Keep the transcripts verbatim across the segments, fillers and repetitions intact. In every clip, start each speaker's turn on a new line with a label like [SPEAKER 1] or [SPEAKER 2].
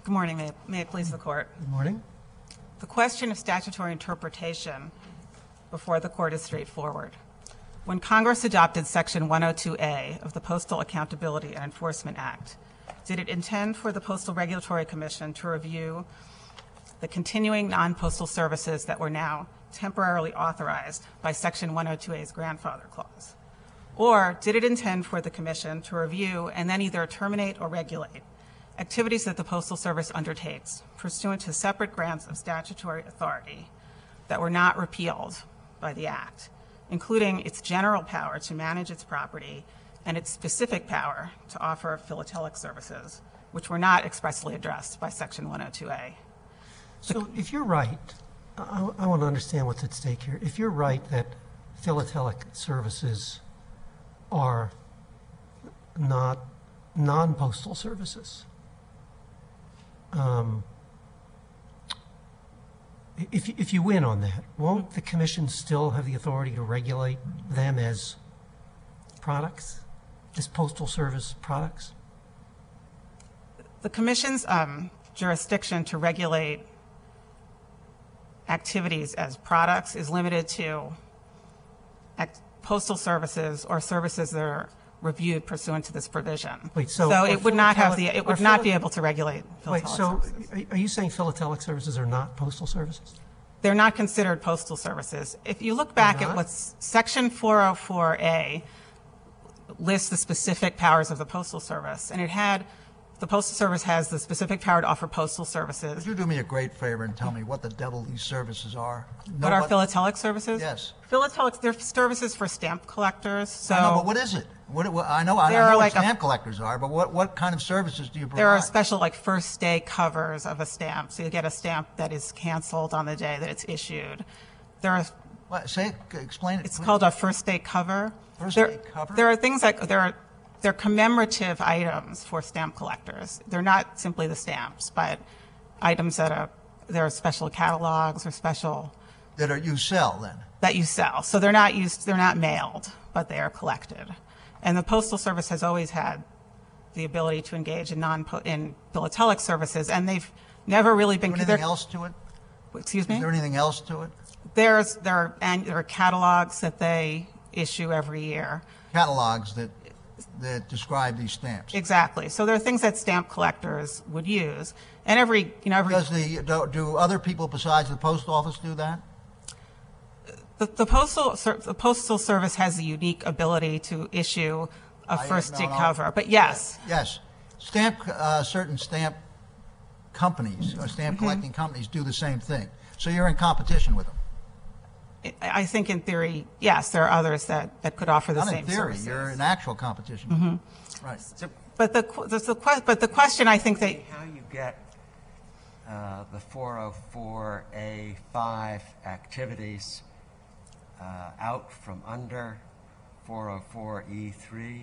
[SPEAKER 1] Good morning. May it, may it please the Court.
[SPEAKER 2] Good morning.
[SPEAKER 1] The question of statutory interpretation before the Court is straightforward. When Congress adopted Section one oh two A of the Postal Accountability and Enforcement Act, did it intend for the Postal Regulatory Commission to review the continuing non-postal services that were now temporarily authorized by Section one oh two A's grandfather clause? Or did it intend for the Commission to review and then either terminate or regulate activities that the Postal Service undertakes pursuant to separate grants of statutory authority that were not repealed by the Act, including its general power to manage its property and its specific power to offer philatelic services, which were not expressly addressed by Section one oh two A?
[SPEAKER 2] So if you're right, I, I want to understand what's at stake here. If you're right that philatelic services are not non-postal services, um, if, if you win on that, won't the Commission still have the authority to regulate them as products, as Postal Service products?
[SPEAKER 1] The Commission's um, jurisdiction to regulate activities as products is limited to act- postal services or services that are reviewed pursuant to this provision.
[SPEAKER 2] Wait, so,
[SPEAKER 1] so
[SPEAKER 2] are
[SPEAKER 1] it would not have the
[SPEAKER 2] philatelic-
[SPEAKER 1] it would
[SPEAKER 2] are
[SPEAKER 1] not
[SPEAKER 2] phila-
[SPEAKER 1] be able to regulate philatelic
[SPEAKER 2] Wait, so
[SPEAKER 1] services.
[SPEAKER 2] are- are you saying philatelic services are not postal services?
[SPEAKER 1] They're not considered postal services. If you look back
[SPEAKER 2] They're
[SPEAKER 1] at
[SPEAKER 2] not?
[SPEAKER 1] what's Section four oh four A lists the specific powers of the Postal Service, and it had the Postal Service has the specific power to offer postal services.
[SPEAKER 3] Could you do me a great favor and tell me what the devil these services are?
[SPEAKER 1] What are philatelic services?
[SPEAKER 3] Yes.
[SPEAKER 1] Philatelic, they're services for stamp collectors. So
[SPEAKER 3] I know, but what is it? What, what, I know, I
[SPEAKER 1] There
[SPEAKER 3] know
[SPEAKER 1] are
[SPEAKER 3] what
[SPEAKER 1] like a-
[SPEAKER 3] stamp collectors are, but what, what kind of services do you provide?
[SPEAKER 1] there are special, like, first day covers of a stamp. So you get a stamp that is canceled on the day that it's issued. There are,
[SPEAKER 3] What, say, explain it.
[SPEAKER 1] it's
[SPEAKER 3] please.
[SPEAKER 1] called a first day cover.
[SPEAKER 3] First
[SPEAKER 1] there,
[SPEAKER 3] day cover?
[SPEAKER 1] There are things like, there are, they're commemorative items for stamp collectors. They're not simply the stamps, but items that are, there are special catalogs or special
[SPEAKER 3] that are you sell then.
[SPEAKER 1] that you sell. So they're not used, they're not mailed, but they are collected. And the Postal Service has always had the ability to engage in non in philatelic services, and they've never really been.
[SPEAKER 3] Is there anything else to it?
[SPEAKER 1] Excuse me.
[SPEAKER 3] Is there anything else to it?
[SPEAKER 1] There's there are and there are catalogs that they issue every year.
[SPEAKER 3] Catalogs that that describe these stamps.
[SPEAKER 1] Exactly. So there are things that stamp collectors would use, and every you know every
[SPEAKER 3] Does the do, do other people besides the post office do that?
[SPEAKER 1] the, the postal Ser- the Postal Service has a unique ability to issue a
[SPEAKER 3] I-
[SPEAKER 1] first
[SPEAKER 3] no,
[SPEAKER 1] day
[SPEAKER 3] no.
[SPEAKER 1] cover. But yes,
[SPEAKER 3] Yes, stamp uh, certain stamp companies or stamp
[SPEAKER 1] Mm-hmm.
[SPEAKER 3] collecting companies do the same thing. So you're in competition with them.
[SPEAKER 1] I I think in theory, yes, there are others that, that could offer the
[SPEAKER 3] Not
[SPEAKER 1] same
[SPEAKER 3] in theory,
[SPEAKER 1] services.
[SPEAKER 3] you're in actual competition.
[SPEAKER 1] Mm-hmm.
[SPEAKER 3] Right.
[SPEAKER 1] But the, qu- the, the que- but the question I think that
[SPEAKER 4] How you get uh, the four oh four A five activities uh, out from under four oh four E three?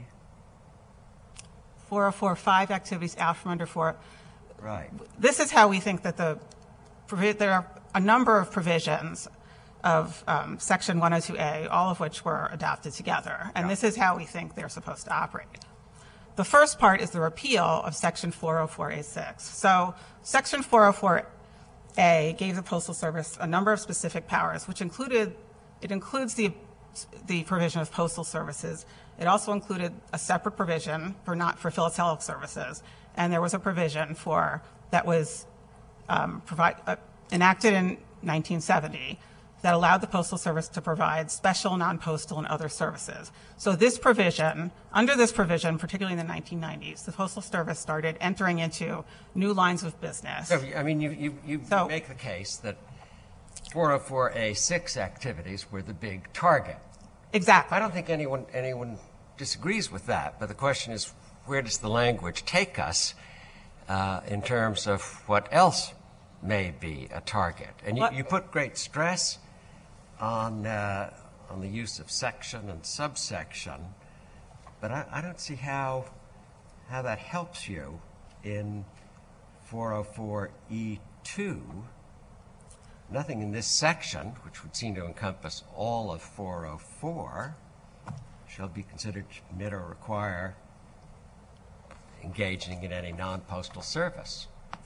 [SPEAKER 1] four oh four five activities out from under four.
[SPEAKER 4] Right.
[SPEAKER 1] This is how we think that the provi- there are a number of provisions of um, Section one oh two A, all of which were adopted together, and
[SPEAKER 4] Yeah.
[SPEAKER 1] this is how we think they're supposed to operate. The first part is the repeal of Section four oh four A six. So Section four oh four A gave the Postal Service a number of specific powers, which included, it includes the, the provision of postal services. It also included a separate provision for not for philatelic services, and there was a provision for that was um, provide, uh, enacted in nineteen seventy that allowed the Postal Service to provide special non-postal and other services. So this provision, under this provision, particularly in the nineteen nineties, the Postal Service started entering into new lines of business.
[SPEAKER 4] So, I mean, you, you, you
[SPEAKER 1] So-
[SPEAKER 4] make the case that four oh four A six activities were the big target.
[SPEAKER 1] Exactly.
[SPEAKER 4] I don't think anyone anyone disagrees with that, but the question is, where does the language take us uh, in terms of what else may be a target? And you,
[SPEAKER 1] What-
[SPEAKER 4] you put great stress on uh, on the use of section and subsection, but I, I don't see how how that helps you in four oh four E two. Nothing in this section, which would seem to encompass all of four oh four, shall be considered to permit or require engaging in any non-postal service.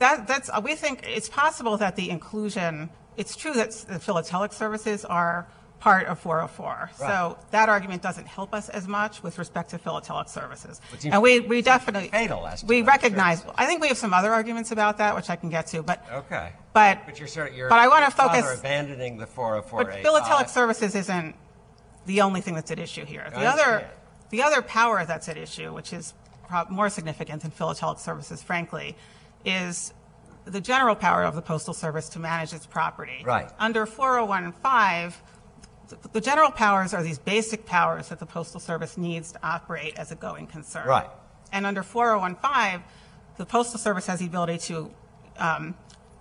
[SPEAKER 1] that, that's, uh, we think it's possible that the inclusion, it's true that s- the philatelic services are part of four oh four. So that argument doesn't help us as much with respect to philatelic services.
[SPEAKER 4] It seems-
[SPEAKER 1] And we, we definitely,
[SPEAKER 4] fatal as to
[SPEAKER 1] we
[SPEAKER 4] those
[SPEAKER 1] recognize,
[SPEAKER 4] services.
[SPEAKER 1] I think we have some other arguments about that, which I can get to, but,
[SPEAKER 4] Okay.
[SPEAKER 1] but,
[SPEAKER 4] But you're sort of, you're
[SPEAKER 1] but I wanna
[SPEAKER 4] you're rather
[SPEAKER 1] focus-
[SPEAKER 4] abandoning the four oh four A.
[SPEAKER 1] but philatelic services isn't the only thing that's at issue here. The
[SPEAKER 4] I
[SPEAKER 1] other,
[SPEAKER 4] understand.
[SPEAKER 1] the other power that's at issue, which is prob- more significant than philatelic services, frankly, is the general power of the Postal Service to manage its property.
[SPEAKER 4] Right.
[SPEAKER 1] Under four oh one five, th- the general powers are these basic powers that the Postal Service needs to operate as a going concern.
[SPEAKER 4] Right.
[SPEAKER 1] And under four oh one five, the Postal Service has the ability to um,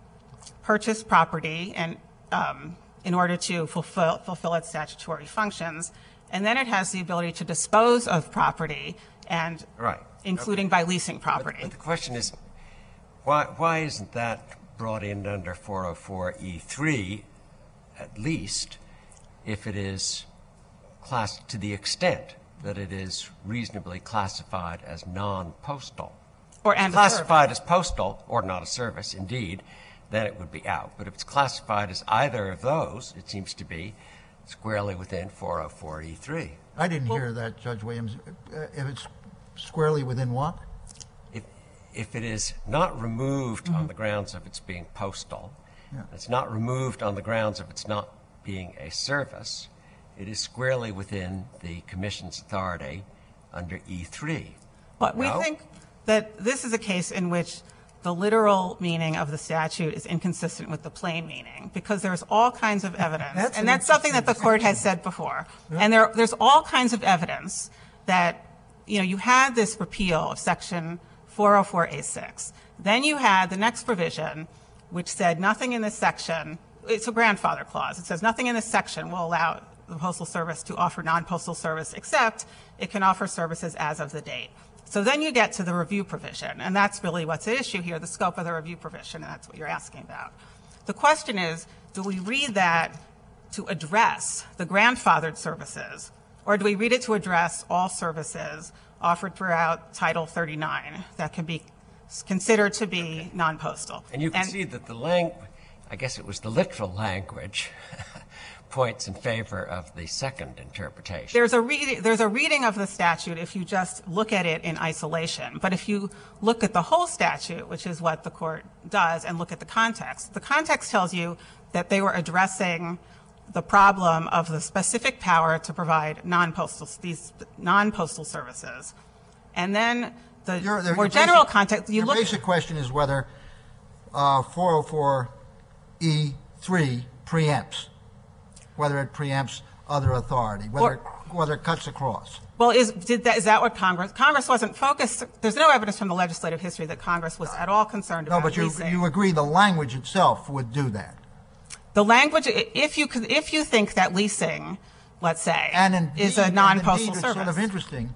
[SPEAKER 1] purchase property and um, in order to fulfill, fulfill its statutory functions. And then it has the ability to dispose of property and
[SPEAKER 4] Right.
[SPEAKER 1] including by leasing property.
[SPEAKER 4] But the question is, why, why isn't that brought in under four oh four E three, at least, if it is class, to the extent that it is reasonably classified as non-postal?
[SPEAKER 1] Or and a service.
[SPEAKER 4] Classified as postal, or not a service, indeed, then it would be out. But if it's classified as either of those, it seems to be squarely within four oh four E three.
[SPEAKER 3] I didn't hear that, Judge Williams. Uh, If it's squarely within what?
[SPEAKER 4] If, if it is not removed on the grounds of its being postal,
[SPEAKER 3] Yeah.
[SPEAKER 4] it's not removed on the grounds of its not being a service, it is squarely within the Commission's authority under E three.
[SPEAKER 1] But we
[SPEAKER 4] No?
[SPEAKER 1] think that this is a case in which the literal meaning of the statute is inconsistent with the plain meaning, because there's all kinds of evidence.
[SPEAKER 2] That's
[SPEAKER 1] And
[SPEAKER 2] an
[SPEAKER 1] that's something that the court has said before. And there, there's all kinds of evidence that, you know, you had this repeal of Section four oh four A six. Then you had the next provision, which said nothing in this section, it's a grandfather clause. It says nothing in this section will allow the Postal Service to offer non-postal service, except it can offer services as of the date. So then you get to the review provision, and that's really what's at issue here, the scope of the review provision, and that's what you're asking about. The question is, do we read that to address the grandfathered services, or do we read it to address all services offered throughout Title thirty-nine that can be considered to be non-postal?
[SPEAKER 4] And you can see that the lang, I guess it was the literal language, points in favor of the second interpretation.
[SPEAKER 1] There's a, read, there's a reading of the statute if you just look at it in isolation. But if you look at the whole statute, which is what the court does, and look at the context, the context tells you that they were addressing the problem of the specific power to provide non-postal, these non-postal services. And then the
[SPEAKER 3] Your- the-
[SPEAKER 1] more
[SPEAKER 3] your
[SPEAKER 1] general
[SPEAKER 3] basic-
[SPEAKER 1] context, you
[SPEAKER 3] Your
[SPEAKER 1] look.
[SPEAKER 3] basic question is whether uh, four oh four E three preempts, whether it preempts other authority, whether,
[SPEAKER 1] Or-
[SPEAKER 3] it- whether it cuts across.
[SPEAKER 1] Well, is, did that, is that what Congress, Congress wasn't focused, there's no evidence from the legislative history that Congress was at all concerned
[SPEAKER 3] No,
[SPEAKER 1] about
[SPEAKER 3] but you,
[SPEAKER 1] leasing.
[SPEAKER 3] you agree the language itself would do that.
[SPEAKER 1] The language, i- if you could, if you think that leasing, let's say,
[SPEAKER 3] And indeed,
[SPEAKER 1] is a
[SPEAKER 3] and
[SPEAKER 1] non-postal
[SPEAKER 3] indeed,
[SPEAKER 1] service.
[SPEAKER 3] It's sort of interesting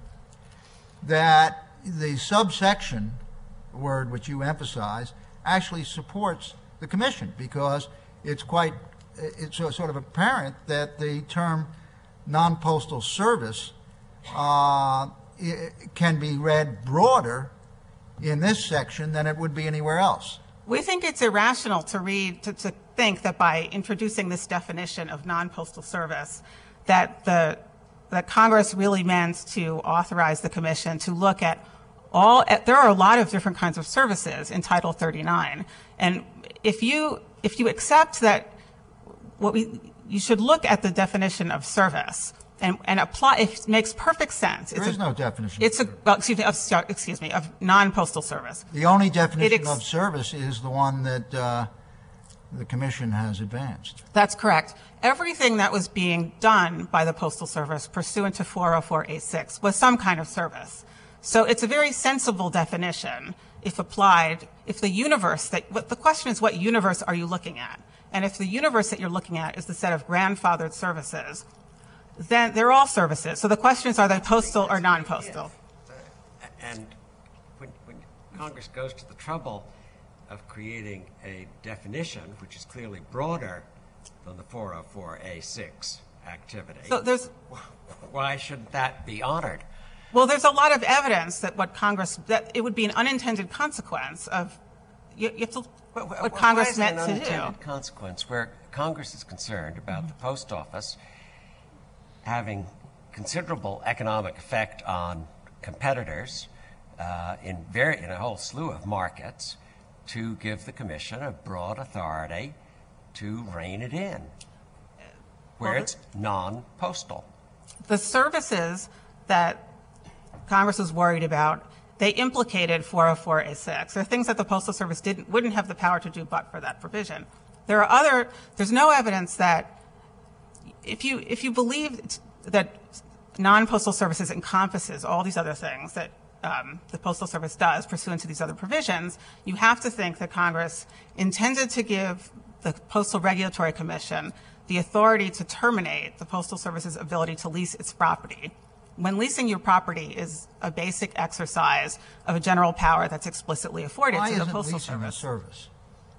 [SPEAKER 3] that the subsection word which you emphasize actually supports the commission, because it's quite, it's sort of apparent that the term non-postal service uh, i- can be read broader in this section than it would be anywhere else.
[SPEAKER 1] We think it's irrational to read, to, to think that by introducing this definition of non-postal service, that the, that Congress really meant to authorize the commission to look at all, at, there are a lot of different kinds of services in Title thirty-nine. And if you, if you accept that what we, you should look at the definition of service and, and apply, it makes perfect sense.
[SPEAKER 3] There
[SPEAKER 1] It's
[SPEAKER 3] is
[SPEAKER 1] a-
[SPEAKER 3] no definition.
[SPEAKER 1] It's a, well, excuse me, of, excuse me, of non-postal service.
[SPEAKER 3] The only definition
[SPEAKER 1] ex-
[SPEAKER 3] of service is the one that uh, the commission has advanced.
[SPEAKER 1] That's correct. Everything that was being done by the Postal Service pursuant to four oh four A six was some kind of service. So it's a very sensible definition if applied, if the universe that, what the question is, what universe are you looking at? And if the universe that you're looking at is the set of grandfathered services, then they're all services. So the question is, are they postal or non-postal?
[SPEAKER 4] And when, when Congress goes to the trouble of creating a definition which is clearly broader than the four oh four A six activity,
[SPEAKER 1] So there's,
[SPEAKER 4] why shouldn't that be honored?
[SPEAKER 1] well, there's a lot of evidence that what Congress, that it would be an unintended consequence of you, you have to,
[SPEAKER 4] Well,
[SPEAKER 1] what
[SPEAKER 4] well,
[SPEAKER 1] Congress
[SPEAKER 4] why is it
[SPEAKER 1] meant
[SPEAKER 4] an
[SPEAKER 1] to do.
[SPEAKER 4] unintended consequence where Congress is concerned about the post office having considerable economic effect on competitors uh, in very in a whole slew of markets, to give the commission a broad authority to rein it in where
[SPEAKER 1] Well,
[SPEAKER 4] it's non-postal.
[SPEAKER 1] The services that Congress was worried about, they implicated four oh four A six. There are things that the Postal Service didn't, wouldn't have the power to do but for that provision. There are other, there's no evidence that if you, if you believe that non-postal services encompasses all these other things that um, the Postal Service does pursuant to these other provisions, you have to think that Congress intended to give the Postal Regulatory Commission the authority to terminate the Postal Service's ability to lease its property. When leasing your property is a basic exercise of a general power that's explicitly afforded
[SPEAKER 3] Why
[SPEAKER 1] to the
[SPEAKER 3] isn't
[SPEAKER 1] Postal
[SPEAKER 3] leasing a
[SPEAKER 1] Service.
[SPEAKER 3] service?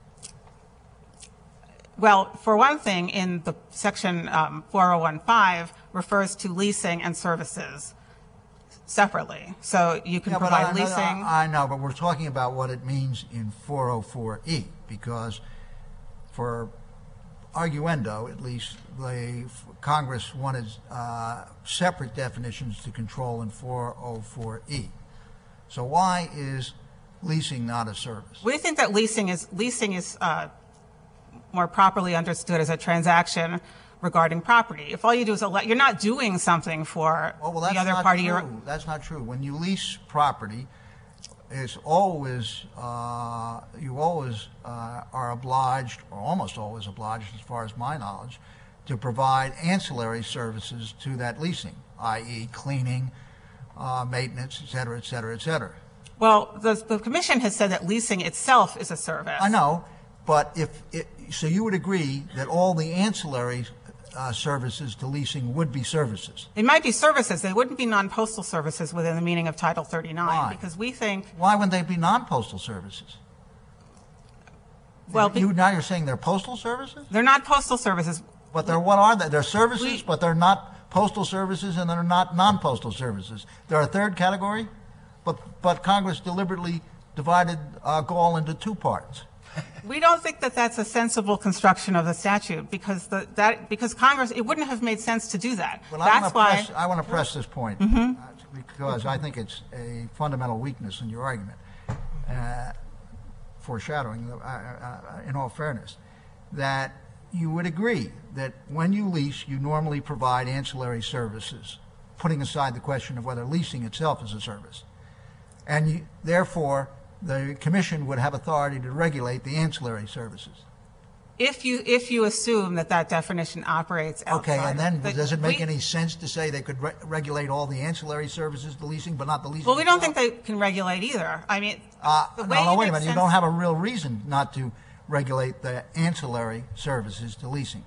[SPEAKER 1] Well, for one thing, in the section um, four oh one five refers to leasing and services separately. So you can
[SPEAKER 3] Yeah, but
[SPEAKER 1] provide
[SPEAKER 3] I,
[SPEAKER 1] leasing.
[SPEAKER 3] I, I know, but we're talking about what it means in four oh four E, because for arguendo, at least, the Congress wanted uh, separate definitions to control in four oh four E. So why is leasing not a service?
[SPEAKER 1] We think that leasing is leasing is uh, more properly understood as a transaction regarding property. If all you do is ele- you're not doing something for
[SPEAKER 3] Oh, well, that's
[SPEAKER 1] the other
[SPEAKER 3] not
[SPEAKER 1] party.
[SPEAKER 3] true.
[SPEAKER 1] You're,
[SPEAKER 3] That's not true. When you lease property, it's always uh, you always uh, are obliged, or almost always obliged, as far as my knowledge, to provide ancillary services to that leasing, that is, cleaning, uh, maintenance, et cetera, et cetera, et cetera.
[SPEAKER 1] well, the, the Commission has said that leasing itself is a service.
[SPEAKER 3] I know, but if it, so, you would agree that all the ancillary uh, services to leasing would be services.
[SPEAKER 1] They might be services. They wouldn't be non-postal services within the meaning of Title thirty-nine.
[SPEAKER 3] Why?
[SPEAKER 1] Because we think,
[SPEAKER 3] Why wouldn't they be non-postal services?
[SPEAKER 1] well,
[SPEAKER 3] you, now you're saying they're postal services?
[SPEAKER 1] they're not postal services.
[SPEAKER 3] But they're, what are they? They're services,
[SPEAKER 1] We-
[SPEAKER 3] but they're not postal services, and they're not non-postal services. They're a third category, but, but Congress deliberately divided uh, Gaul into two parts.
[SPEAKER 1] We don't think that that's a sensible construction of the statute because the, that because Congress it wouldn't have made sense to do that.
[SPEAKER 3] But I
[SPEAKER 1] that's
[SPEAKER 3] want to
[SPEAKER 1] why
[SPEAKER 3] press, I want to press this point uh, because I think it's a fundamental weakness in your argument, uh, foreshadowing, uh, uh, in all fairness, that you would agree that when you lease, you normally provide ancillary services, putting aside the question of whether leasing itself is a service. And you, therefore, the Commission would have authority to regulate the ancillary services.
[SPEAKER 1] if you if you assume that that definition operates outside.
[SPEAKER 3] Okay, and then
[SPEAKER 1] the-
[SPEAKER 3] does it make
[SPEAKER 1] we-
[SPEAKER 3] any sense to say they could re- regulate all the ancillary services to leasing, but not the leasing?
[SPEAKER 1] Well, we don't
[SPEAKER 3] itself?
[SPEAKER 1] think they can regulate either. I mean,
[SPEAKER 3] Uh,
[SPEAKER 1] the
[SPEAKER 3] no,
[SPEAKER 1] way
[SPEAKER 3] no,
[SPEAKER 1] it
[SPEAKER 3] wait a
[SPEAKER 1] makes
[SPEAKER 3] minute. You
[SPEAKER 1] sense-
[SPEAKER 3] don't have a real reason not to regulate the ancillary services to leasing.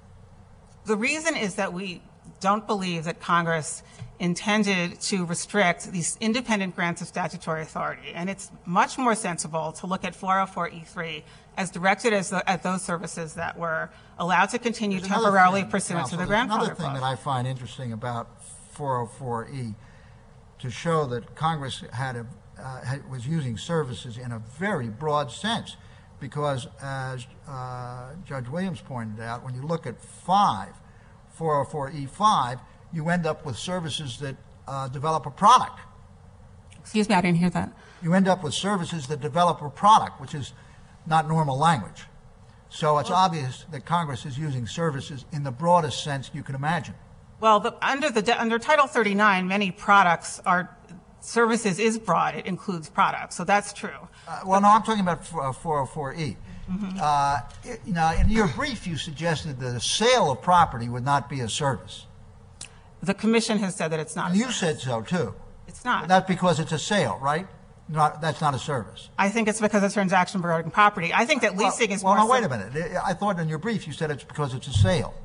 [SPEAKER 1] The reason is that we don't believe that Congress intended to restrict these independent grants of statutory authority, and it's much more sensible to look at four oh four E three as directed as the, at those services that were allowed to continue
[SPEAKER 3] There's another
[SPEAKER 1] temporarily
[SPEAKER 3] thing,
[SPEAKER 1] pursuant to
[SPEAKER 3] Counsel,
[SPEAKER 1] the
[SPEAKER 3] there's
[SPEAKER 1] grandfather
[SPEAKER 3] Another thing
[SPEAKER 1] clause.
[SPEAKER 3] that I find interesting about four oh four E, to show that Congress had a, uh, had, was using services in a very broad sense, because as uh, Judge Williams pointed out, when you look at five, four oh four E five, you end up with services that uh, develop a product.
[SPEAKER 1] Excuse me, I didn't hear that.
[SPEAKER 3] You end up with services that develop a product, which is not normal language. So it's obvious that Congress is using services in the broadest sense you can imagine.
[SPEAKER 1] Well, the, under the de- under Title thirty-nine, many products are services is broad. It includes products, so that's true.
[SPEAKER 3] Uh, well, no, I'm talking about four oh four E. Uh, it- you know, in your brief, you suggested that a sale of property would not be a service.
[SPEAKER 1] The Commission has said that it's not.
[SPEAKER 3] And
[SPEAKER 1] a
[SPEAKER 3] you
[SPEAKER 1] service.
[SPEAKER 3] said so, too.
[SPEAKER 1] It's not.
[SPEAKER 3] That's because it's a sale, right? Not, that's not a service.
[SPEAKER 1] I think it's because it's transaction regarding property. I think that leasing
[SPEAKER 3] well,
[SPEAKER 1] is
[SPEAKER 3] well,
[SPEAKER 1] more.
[SPEAKER 3] no, wait a
[SPEAKER 1] sim-
[SPEAKER 3] minute. I I thought in your brief you said it's because it's a sale.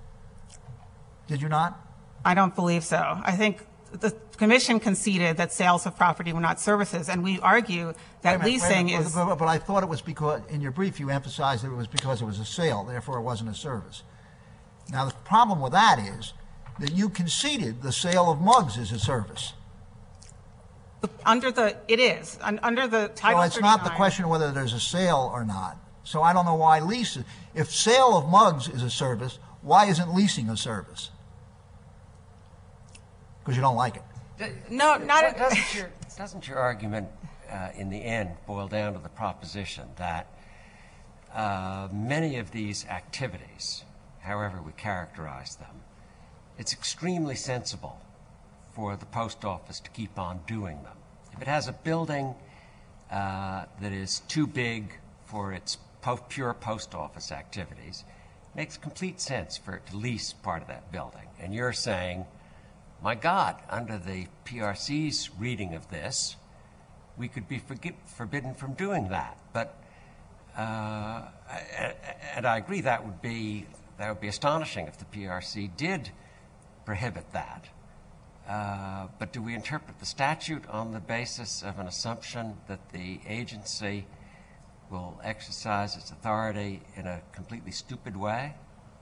[SPEAKER 3] Did you not?
[SPEAKER 1] I don't believe so. I think the Commission conceded that sales of property were not services, and we argue
[SPEAKER 3] Wait
[SPEAKER 1] that
[SPEAKER 3] a minute, wait a
[SPEAKER 1] leasing
[SPEAKER 3] minute,
[SPEAKER 1] is.
[SPEAKER 3] But, but- but I thought it was because, in your brief, you emphasized that it was because it was a sale, therefore it wasn't a service. Now, the problem with that is that you conceded the sale of mugs is a service.
[SPEAKER 1] The- Under the, it is, Un- under the Title
[SPEAKER 3] So it's not the
[SPEAKER 1] thirty-nine
[SPEAKER 3] question of whether there's a sale or not. So I don't know why lease, if sale of mugs is a service, why isn't leasing a service? Because you don't like it.
[SPEAKER 1] No, not, a-
[SPEAKER 4] Doesn't your, doesn't your argument uh, in the end boil down to the proposition that uh, many of these activities, however we characterize them, it's extremely sensible for the post office to keep on doing them. If it has a building uh, that is too big for its po- pure post office activities, it makes complete sense for it to lease part of that building. And you're saying, my God, under the P R C's reading of this, we could be forgi- forbidden from doing that. But, uh, and I agree that would be that would be astonishing if the P R C did prohibit that. Uh, but do we interpret the statute on the basis of an assumption that the agency will exercise its authority in a completely stupid way?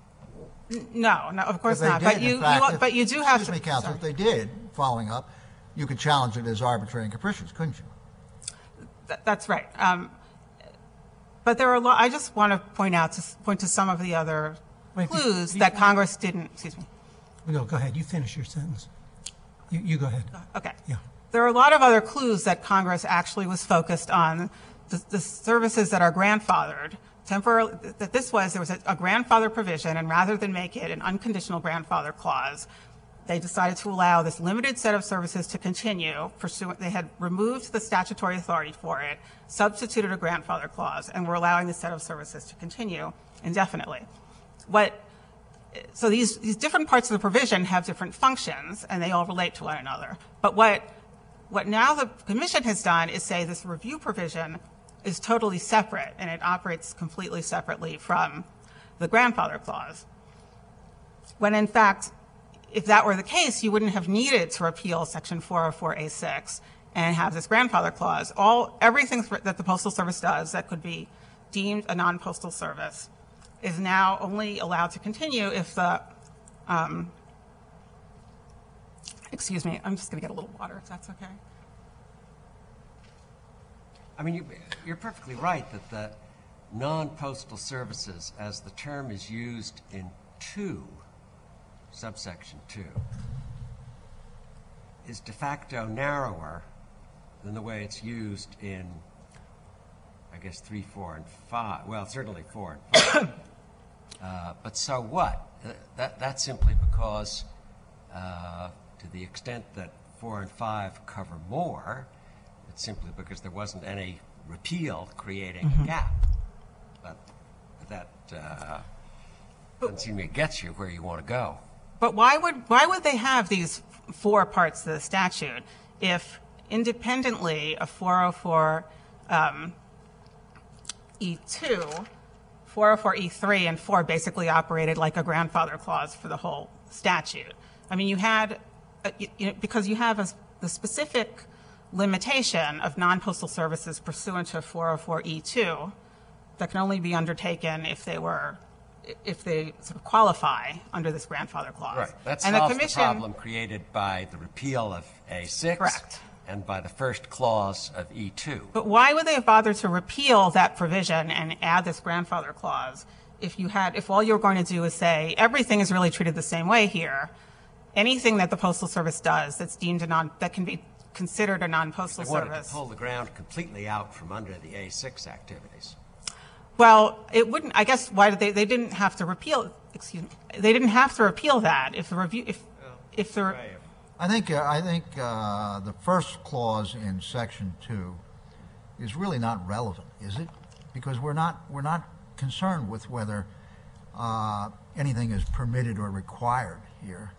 [SPEAKER 1] no, no, of course
[SPEAKER 3] If they
[SPEAKER 1] not.
[SPEAKER 3] did,
[SPEAKER 1] But
[SPEAKER 3] in
[SPEAKER 1] you,
[SPEAKER 3] fact,
[SPEAKER 1] you,
[SPEAKER 3] if-
[SPEAKER 1] but you do have to.
[SPEAKER 3] Excuse me, counsel,
[SPEAKER 1] sorry.
[SPEAKER 3] if they did, following up, you could challenge it as arbitrary and capricious, couldn't you?
[SPEAKER 1] Th- That's right. Um, But there are a lot, I just want to point out, to s- point to some of the other
[SPEAKER 2] Wait, be-
[SPEAKER 1] clues
[SPEAKER 2] be-
[SPEAKER 1] that Congress didn't, excuse me.
[SPEAKER 2] No, go ahead. You finish your sentence. You, you go ahead.
[SPEAKER 1] Okay.
[SPEAKER 2] Yeah.
[SPEAKER 1] There are a lot of other clues that Congress actually was focused on, the, the services that are grandfathered, temporarily, that this was, there was a, a grandfather provision, and rather than make it an unconditional grandfather clause, they decided to allow this limited set of services to continue pursuant, they had removed the statutory authority for it, substituted a grandfather clause, and were allowing the set of services to continue indefinitely. What, so these, these different parts of the provision have different functions, and they all relate to one another. But what, what now the Commission has done is say this review provision is totally separate, and it operates completely separately from the grandfather clause. When in fact, if that were the case, you wouldn't have needed to repeal Section four oh four A six and have this grandfather clause. All, everything that the Postal Service does that could be deemed a non-postal service is now only allowed to continue if the, um, excuse me, I'm just going to get a little water if that's okay.
[SPEAKER 4] I mean, you, you're perfectly right that the non-postal services, as the term is used in two, subsection two, is de facto narrower than the way it's used in, I guess, three, four, and five. Well, certainly four and five. uh, but so what? Uh, that, that's simply because, uh, to the extent that four and five cover more, it's simply because there wasn't any repeal creating a gap. But that uh, doesn't seem to get you where you want to go.
[SPEAKER 1] But why would, why would they have these four parts of the statute if independently of four oh four um, E two, four oh four E three and four basically operated like a grandfather clause for the whole statute? I mean, you had, a, you, you know, because you have a, the specific limitation of non-postal services pursuant to four oh four E two that can only be undertaken if they were, if they sort of qualify under this grandfather clause.
[SPEAKER 4] Right. That
[SPEAKER 1] and
[SPEAKER 4] solves
[SPEAKER 1] the,
[SPEAKER 4] the,
[SPEAKER 1] commission,
[SPEAKER 4] problem created by the repeal of A six
[SPEAKER 1] Correct.
[SPEAKER 4] and by the first clause of E two.
[SPEAKER 1] But why would they have bothered to repeal that provision and add this grandfather clause if you had, if all you were going to do is say everything is really treated the same way here? Anything that the Postal Service does that's deemed a non, that can be considered a non-postal
[SPEAKER 4] They wanted
[SPEAKER 1] service.
[SPEAKER 4] to pull the ground completely out from under the A six activities.
[SPEAKER 1] Well, it wouldn't. I guess why did they? They didn't have to repeal. Excuse me. They didn't have to repeal that if the review. If if the
[SPEAKER 3] I think, uh, I think uh, the first clause in Section two is really not relevant, is it? Because we're not, we're not concerned with whether uh, anything is permitted or required here.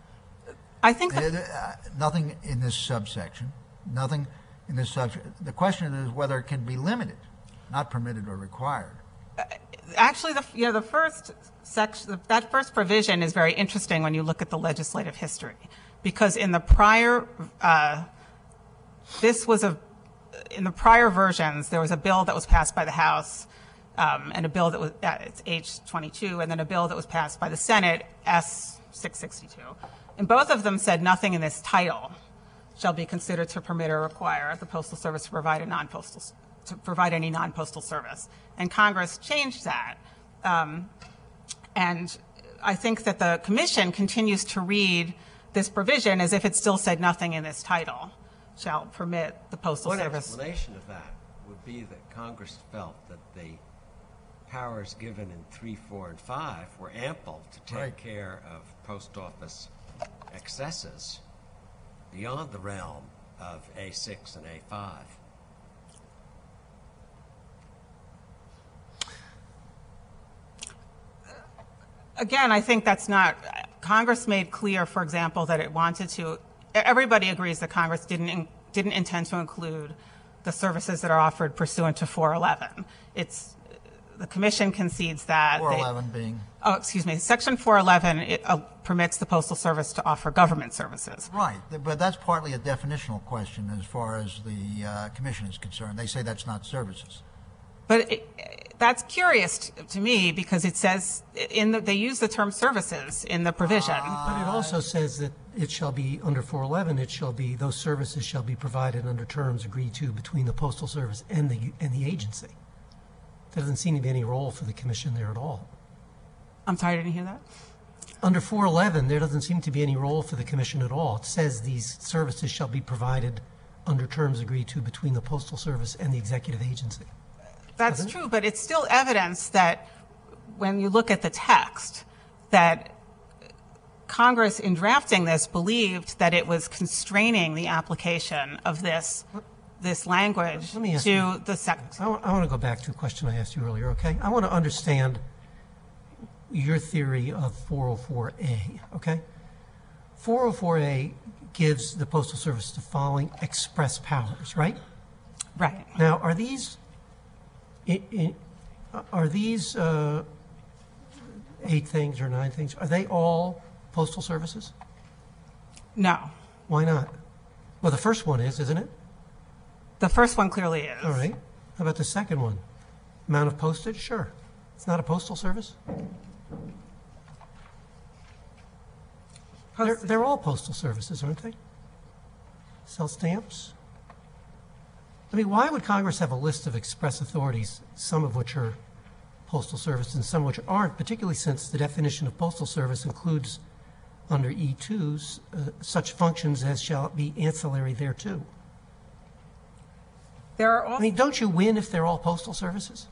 [SPEAKER 1] I think that,
[SPEAKER 3] Uh, nothing in this subsection, nothing in this subsection. The question is whether it can be limited, not permitted or required.
[SPEAKER 1] actually, the you know the first section, that first provision is very interesting when you look at the legislative history, because in the prior, uh, this was a, in the prior versions, there was a bill that was passed by the House, um, and a bill that was, uh, it's H twenty-two, and then a bill that was passed by the Senate, S six sixty-two. And both of them said nothing in this title shall be considered to permit or require the Postal Service to provide a non-postal, to provide any non-postal service. And Congress changed that. Um, and I think that the Commission continues to read this provision as if it still said nothing in this title, shall permit the Postal
[SPEAKER 4] One
[SPEAKER 1] Service.
[SPEAKER 4] explanation of that would be that Congress felt that the powers given in three, four, and five were ample to take
[SPEAKER 3] Right.
[SPEAKER 4] care of post office excesses beyond the realm of A six and A five.
[SPEAKER 1] Again, I think that's not, Congress made clear, for example, that it wanted to, everybody agrees that Congress didn't, in- didn't intend to include the services that are offered pursuant to four eleven. It's, the Commission concedes that.
[SPEAKER 3] four
[SPEAKER 1] they-
[SPEAKER 3] eleven being,
[SPEAKER 1] Oh, excuse me, Section four eleven, it uh, permits the Postal Service to offer government services.
[SPEAKER 3] right, th- but that's partly a definitional question as far as the uh, Commission is concerned. They say that's not services.
[SPEAKER 1] But it, that's curious t- to me because it says, in the, they use the term services in the provision.
[SPEAKER 2] But it also says that it shall be, under four eleven, it shall be, those services shall be provided under terms agreed to between the Postal Service and the, and the agency. There doesn't seem to be any role for the Commission there at all.
[SPEAKER 1] I'm sorry, I didn't hear that.
[SPEAKER 2] Under four eleven, there doesn't seem to be any role for the Commission at all. It says these services shall be provided under terms agreed to between the Postal Service and the executive agency.
[SPEAKER 1] That's
[SPEAKER 2] Doesn't it?
[SPEAKER 1] true, but it's still evidence that when you look at the text, that Congress, in drafting this, believed that it was constraining the application of this, this language
[SPEAKER 2] Let me ask
[SPEAKER 1] to
[SPEAKER 2] you-
[SPEAKER 1] the sec.
[SPEAKER 2] I want to go back to a question I asked you earlier, okay? I want to understand your theory of four oh four A, okay? four oh four A gives the Postal Service the following express powers, right?
[SPEAKER 1] Right.
[SPEAKER 2] Now, are these, i- i- are these uh, eight things or nine things, are they all postal services?
[SPEAKER 1] No.
[SPEAKER 2] Why not? Well, the first one is, isn't it?
[SPEAKER 1] The first one clearly is.
[SPEAKER 2] All right. How about the second one? Amount of postage? Sure. It's not a postal service. They're,
[SPEAKER 1] Post-
[SPEAKER 2] they're all postal services, aren't they? Sell stamps? I mean, why would Congress have a list of express authorities, some of which are postal service and some which aren't, particularly since the definition of postal service includes under E two's uh, such functions as shall be ancillary thereto?
[SPEAKER 1] There are all.
[SPEAKER 2] I mean, don't you win if they're all postal services?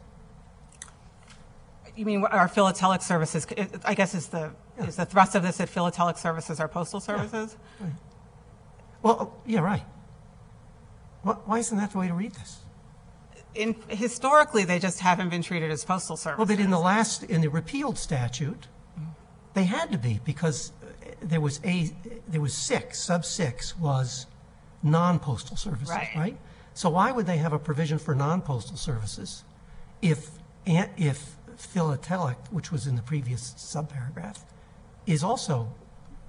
[SPEAKER 1] You mean our philatelic services? I guess is the is the thrust of this that philatelic services are postal services?
[SPEAKER 2] Well, yeah, right. Why, why isn't that the way to read this?
[SPEAKER 1] In, historically, they just haven't been treated as postal services.
[SPEAKER 2] Well, but in the last, in the repealed statute, they had to be because uh, there was a, there was six, sub six was non-postal services,
[SPEAKER 1] Right.
[SPEAKER 2] right? So why would they have a provision for non-postal services if, an- if philatelic, which was in the previous subparagraph, is also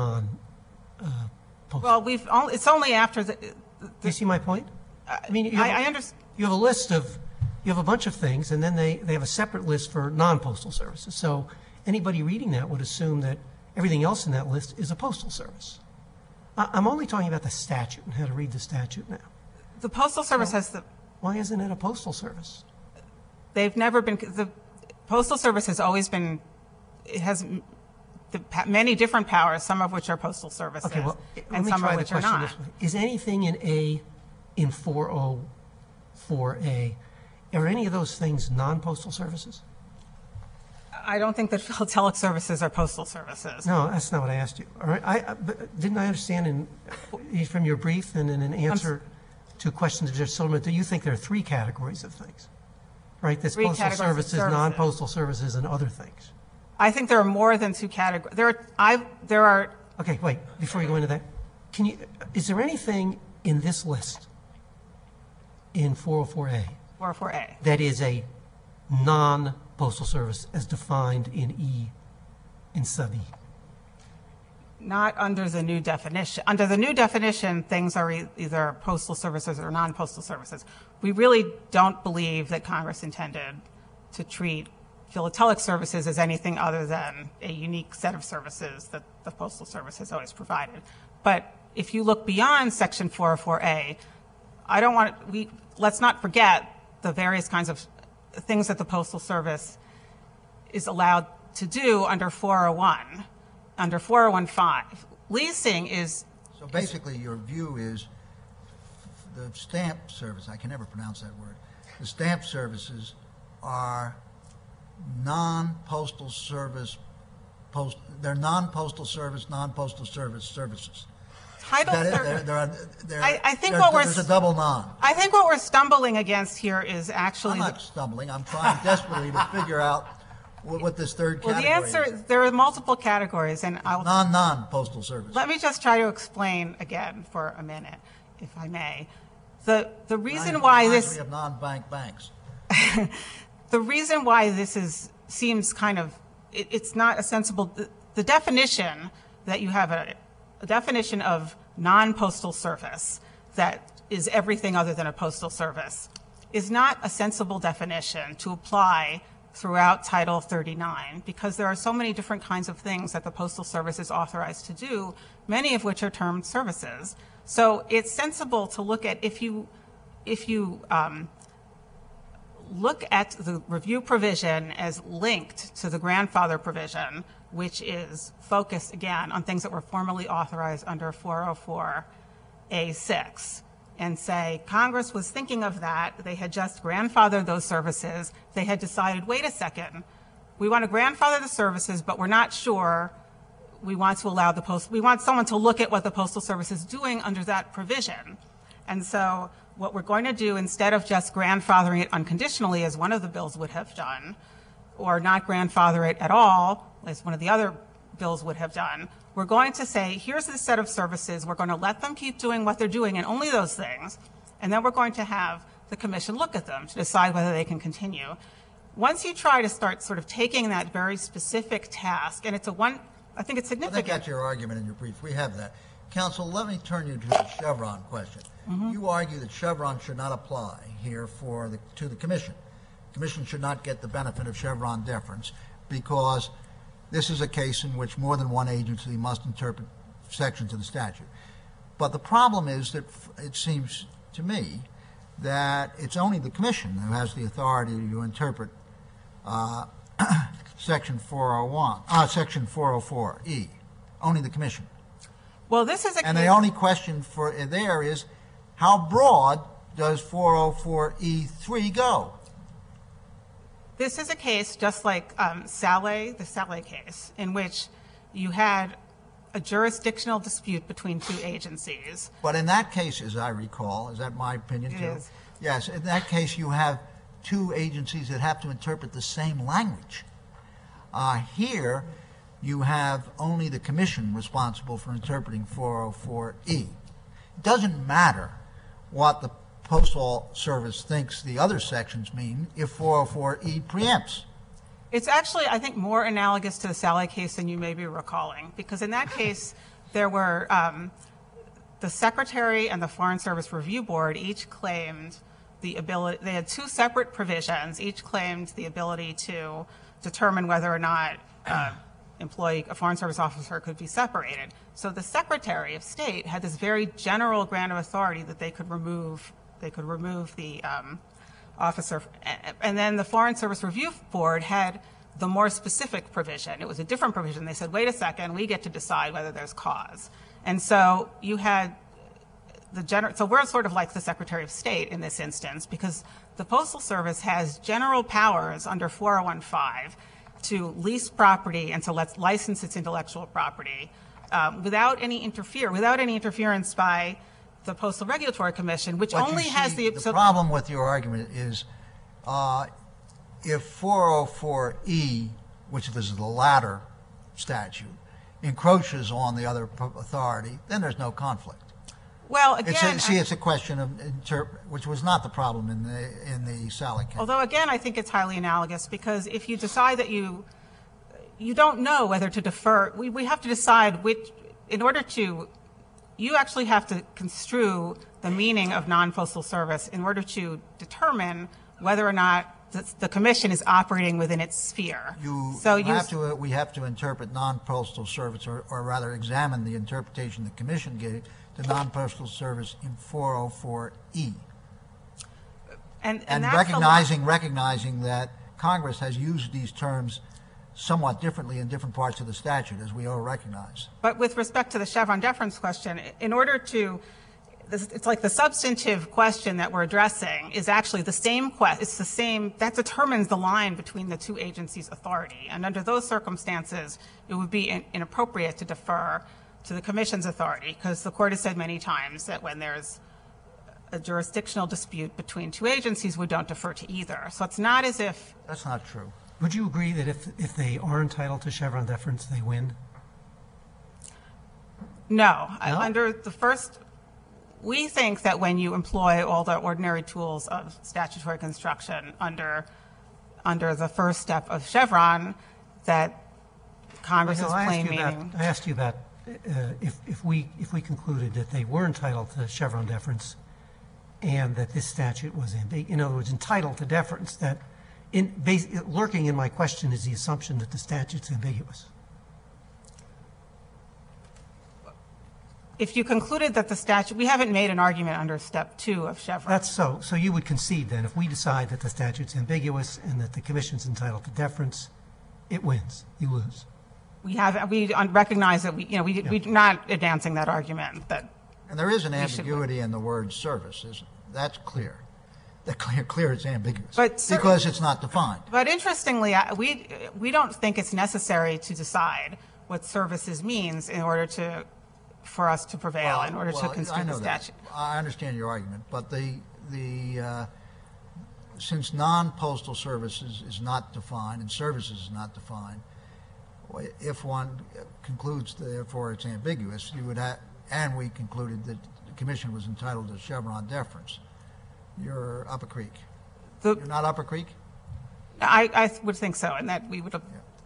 [SPEAKER 2] non-postal?
[SPEAKER 1] Well, we've only, it's only after the.
[SPEAKER 2] Do you see my point? I mean, you have,
[SPEAKER 1] I,
[SPEAKER 2] a-
[SPEAKER 1] I understand.
[SPEAKER 2] you have a list of, you have a bunch of things, and then they, they have a separate list for non-postal services. So anybody reading that would assume that everything else in that list is a postal service. I, I'm only talking about the statute and how to read the statute now.
[SPEAKER 1] The postal service has the.
[SPEAKER 2] Why isn't it a postal service?
[SPEAKER 1] They've never been. The postal service has always been. It has m- the, pa- many different powers, some of which are postal services,
[SPEAKER 2] Okay, well, let
[SPEAKER 1] and
[SPEAKER 2] me
[SPEAKER 1] some
[SPEAKER 2] try
[SPEAKER 1] of
[SPEAKER 2] the
[SPEAKER 1] which are
[SPEAKER 2] question
[SPEAKER 1] not.
[SPEAKER 2] this way. Is anything in A, in four oh four A, are any of those things non-postal services?
[SPEAKER 1] I don't think that philatelic services are postal services.
[SPEAKER 2] No, that's not what I asked you. All right, I, I- but didn't I understand in, from your brief and in an answer to questions of Judge Silverman that you think there are three categories of things, right? There's
[SPEAKER 1] Three
[SPEAKER 2] postal
[SPEAKER 1] categories of
[SPEAKER 2] services,
[SPEAKER 1] services.
[SPEAKER 2] non-postal services, and other things.
[SPEAKER 1] I think there are more than two categories. There are. I. There are.
[SPEAKER 2] Okay, wait, before you go into that, can you, is there anything in this list in four oh four A
[SPEAKER 1] Four four A.
[SPEAKER 2] that is a non-postal service as defined in E, in sub E?
[SPEAKER 1] Not under the new definition. Under the new definition, things are e- either postal services or non-postal services. We really don't believe that Congress intended to treat philatelic services as anything other than a unique set of services that the Postal Service has always provided. But if you look beyond Section four oh four A, I don't want, we, let's not forget the various kinds of things that the Postal Service is allowed to do under four oh one, under four oh one five. Leasing is...
[SPEAKER 3] So basically, your view is the stamp service, I can never pronounce that word, the stamp services are non-postal service, post, they're non-postal service, non-postal service services.
[SPEAKER 1] Title
[SPEAKER 3] That is,
[SPEAKER 1] thir-
[SPEAKER 3] they're, they're, they're,
[SPEAKER 1] I, I think
[SPEAKER 3] they're-
[SPEAKER 1] what we're...
[SPEAKER 3] There's a double non.
[SPEAKER 1] I think what we're stumbling against here is actually...
[SPEAKER 3] I'm not stumbling, I'm trying desperately to figure out what, what this third
[SPEAKER 1] well,
[SPEAKER 3] category
[SPEAKER 1] the answer,
[SPEAKER 3] is.
[SPEAKER 1] there are multiple categories, and I'll...
[SPEAKER 3] Non-non-postal service.
[SPEAKER 1] Let me just try to explain again for a minute, if I may. The, the reason why
[SPEAKER 3] Reminds
[SPEAKER 1] this...
[SPEAKER 3] me of non-bank banks.
[SPEAKER 1] The reason why this is seems kind of it, it's not a sensible the, the definition that you have a, a definition of non-postal service that is everything other than a postal service is not a sensible definition to apply throughout Title thirty-nine, because there are so many different kinds of things that the Postal Service is authorized to do, many of which are termed services. So it's sensible to look at if you if you um, look at the review provision as linked to the grandfather provision, which is focused, again, on things that were formally authorized under four oh four A six, and say Congress was thinking of that. They had just grandfathered those services. They had decided, wait a second, we want to grandfather the services, but we're not sure we want to allow the post, we want someone to look at what the Postal Service is doing under that provision. And so what we're going to do, instead of just grandfathering it unconditionally, as one of the bills would have done, or not grandfather it at all, as one of the other bills would have done, we're going to say, here's the set of services, we're going to let them keep doing what they're doing and only those things, and then we're going to have the Commission look at them to decide whether they can continue. Once you try to start sort of taking that very specific task, and it's a one, I think it's
[SPEAKER 3] I
[SPEAKER 1] significant.
[SPEAKER 3] think that's your argument in your brief. We have that. Counsel, let me turn you to the Chevron question. Mm-hmm. You argue that Chevron should not apply here for the, to the Commission. The Commission should not get the benefit of Chevron deference because this is a case in which more than one agency must interpret sections of the statute. But the problem is that it seems to me that it's only the Commission who has the authority to interpret uh, Section four oh one, uh, Section four oh four E. Only the Commission.
[SPEAKER 1] Well, this is a
[SPEAKER 3] and
[SPEAKER 1] case,
[SPEAKER 3] the only question for there is how broad does four oh four E three go?
[SPEAKER 1] This is a case just like um, Saleh, the Saleh case, in which you had a jurisdictional dispute between two agencies.
[SPEAKER 3] But in that case, as I recall, is that my opinion
[SPEAKER 1] It
[SPEAKER 3] too?
[SPEAKER 1] is.
[SPEAKER 3] Yes, in that case you have two agencies that have to interpret the same language. Uh, here, you have only the Commission responsible for interpreting four oh four E. It doesn't matter what the Postal Service thinks the other sections mean if four oh four E preempts.
[SPEAKER 1] It's actually, I think, more analogous to the Saleh case than you may be recalling, because in that case, there were um, the Secretary and the Foreign Service Review Board each claimed the ability, they had two separate provisions, each claimed the ability to determine whether or not uh, employee, a Foreign Service officer could be separated. So the Secretary of State had this very general grant of authority that they could remove, they could remove the um, officer. And then the Foreign Service Review Board had the more specific provision. It was a different provision. They said, wait a second, we get to decide whether there's cause. And so you had the general, so we're sort of like the Secretary of State in this instance, because the Postal Service has general powers under four oh one five to lease property and to let, license its intellectual property um, without any interfere, without any interference by the Postal Regulatory Commission, which
[SPEAKER 3] But
[SPEAKER 1] only
[SPEAKER 3] you
[SPEAKER 1] has
[SPEAKER 3] see,
[SPEAKER 1] the...
[SPEAKER 3] The
[SPEAKER 1] so,
[SPEAKER 3] problem with your argument is uh, if four oh four E, which is the latter statute, encroaches on the other authority, then there's no conflict.
[SPEAKER 1] well, again...
[SPEAKER 3] It's a, see,
[SPEAKER 1] I-
[SPEAKER 3] it's a question of, interp- which was not the problem in the in the Saleh case.
[SPEAKER 1] Although, again, I think it's highly analogous, because if you decide that you you don't know whether to defer, we, we have to decide which, in order to, you actually have to construe the meaning of non-postal service in order to determine whether or not the, the Commission is operating within its sphere.
[SPEAKER 3] You
[SPEAKER 1] so
[SPEAKER 3] have
[SPEAKER 1] you,
[SPEAKER 3] to, we have to interpret non-postal service, or, or rather examine the interpretation the Commission gave to non-postal service in four oh four E.
[SPEAKER 1] And, and,
[SPEAKER 3] And
[SPEAKER 1] that's the
[SPEAKER 3] recognizing, recognizing that Congress has used these terms somewhat differently in different parts of the statute, as we all recognize.
[SPEAKER 1] But with respect to the Chevron deference question, in order to, this, it's like the substantive question that we're addressing is actually the same question. It's the same, that determines the line between the two agencies' authority. And under those circumstances, it would be in, inappropriate to defer to the Commission's authority, because the Court has said many times that when there's a jurisdictional dispute between two agencies, we don't defer to either. So it's not as if.
[SPEAKER 3] That's not true.
[SPEAKER 2] Would you agree that if, if they are entitled to Chevron deference, they win?
[SPEAKER 1] No. I-
[SPEAKER 2] No?
[SPEAKER 1] Under the first, we think that when you employ all the ordinary tools of statutory construction under, under the first step of Chevron, that Congress's
[SPEAKER 2] No, I asked
[SPEAKER 1] plain
[SPEAKER 2] you about-
[SPEAKER 1] meaning.
[SPEAKER 2] I asked you about uh, if, if we, if we concluded that they were entitled to Chevron deference and that this statute was, ambi- in other words, entitled to deference, that in, bas- lurking in my question is the assumption that the statute's ambiguous.
[SPEAKER 1] If you concluded that the statute, we haven't made an argument under step two of Chevron.
[SPEAKER 2] That's so. So you would concede then, if we decide that the statute's ambiguous and that the Commission's entitled to deference, it wins. You lose.
[SPEAKER 1] We have, we recognize that we, you know, we, we're not advancing that argument that.
[SPEAKER 3] And there is an
[SPEAKER 1] We should-
[SPEAKER 3] ambiguity in the word service, isn't, that's clear. That clear, clear it's ambiguous.
[SPEAKER 1] But cer-
[SPEAKER 3] because it's not defined.
[SPEAKER 1] But interestingly, I- we, we don't think it's necessary to decide what services means in order to, for us to prevail, in order to
[SPEAKER 3] Well, I
[SPEAKER 1] construe the
[SPEAKER 3] know that.
[SPEAKER 1] statute.
[SPEAKER 3] I understand your argument, but the, the, uh, since non-postal services is not defined and services is not defined, if one concludes therefore it's ambiguous, you would have, and we concluded that the Commission was entitled to Chevron deference, you're up a creek.
[SPEAKER 1] The-
[SPEAKER 3] You're not up a creek?
[SPEAKER 1] I, I would think so, and that we would have,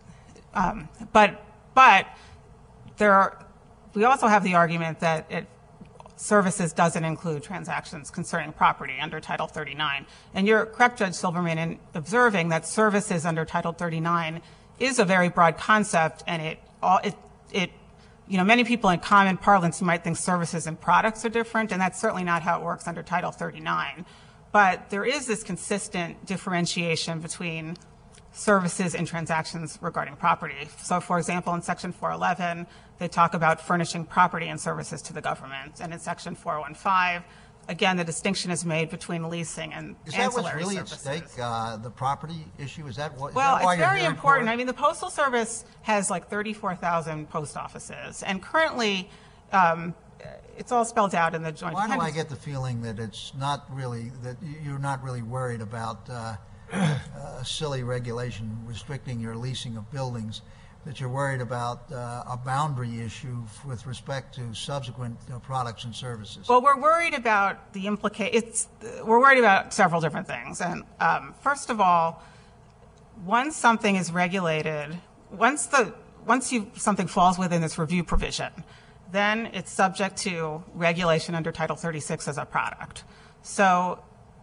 [SPEAKER 1] um, but, but there are, we also have the argument that it, services doesn't include transactions concerning property under Title thirty-nine. And you're correct, Judge Silverman, in observing that services under Title thirty-nine is a very broad concept, and it, all, it, it, you know, many people in common parlance, you might think services and products are different, and that's certainly not how it works under Title thirty-nine. But there is this consistent differentiation between services and transactions regarding property. So, for example, in Section four eleven, they talk about furnishing property and services to the government. And in Section four fifteen, again, the distinction is made between leasing and
[SPEAKER 3] Is that what's
[SPEAKER 1] ancillary
[SPEAKER 3] really at
[SPEAKER 1] services.
[SPEAKER 3] stake, uh, the property issue? Is that what? Is
[SPEAKER 1] Well,
[SPEAKER 3] that why
[SPEAKER 1] it's
[SPEAKER 3] you're
[SPEAKER 1] very
[SPEAKER 3] here in
[SPEAKER 1] important.
[SPEAKER 3] court?
[SPEAKER 1] I mean, the Postal Service has like thirty-four thousand post offices, and currently, um, it's all spelled out in the Joint
[SPEAKER 3] Why do I
[SPEAKER 1] Appendix.
[SPEAKER 3] get the feeling that it's not really, that you're not really worried about uh, uh, silly regulation restricting your leasing of buildings, that you're worried about uh, a boundary issue with respect to subsequent you know, products and services?
[SPEAKER 1] Well, we're worried about the implica- It's we're worried about several different things, and um, first of all, once something is regulated, once the once you something falls within this review provision, then it's subject to regulation under Title thirty-six as a product. So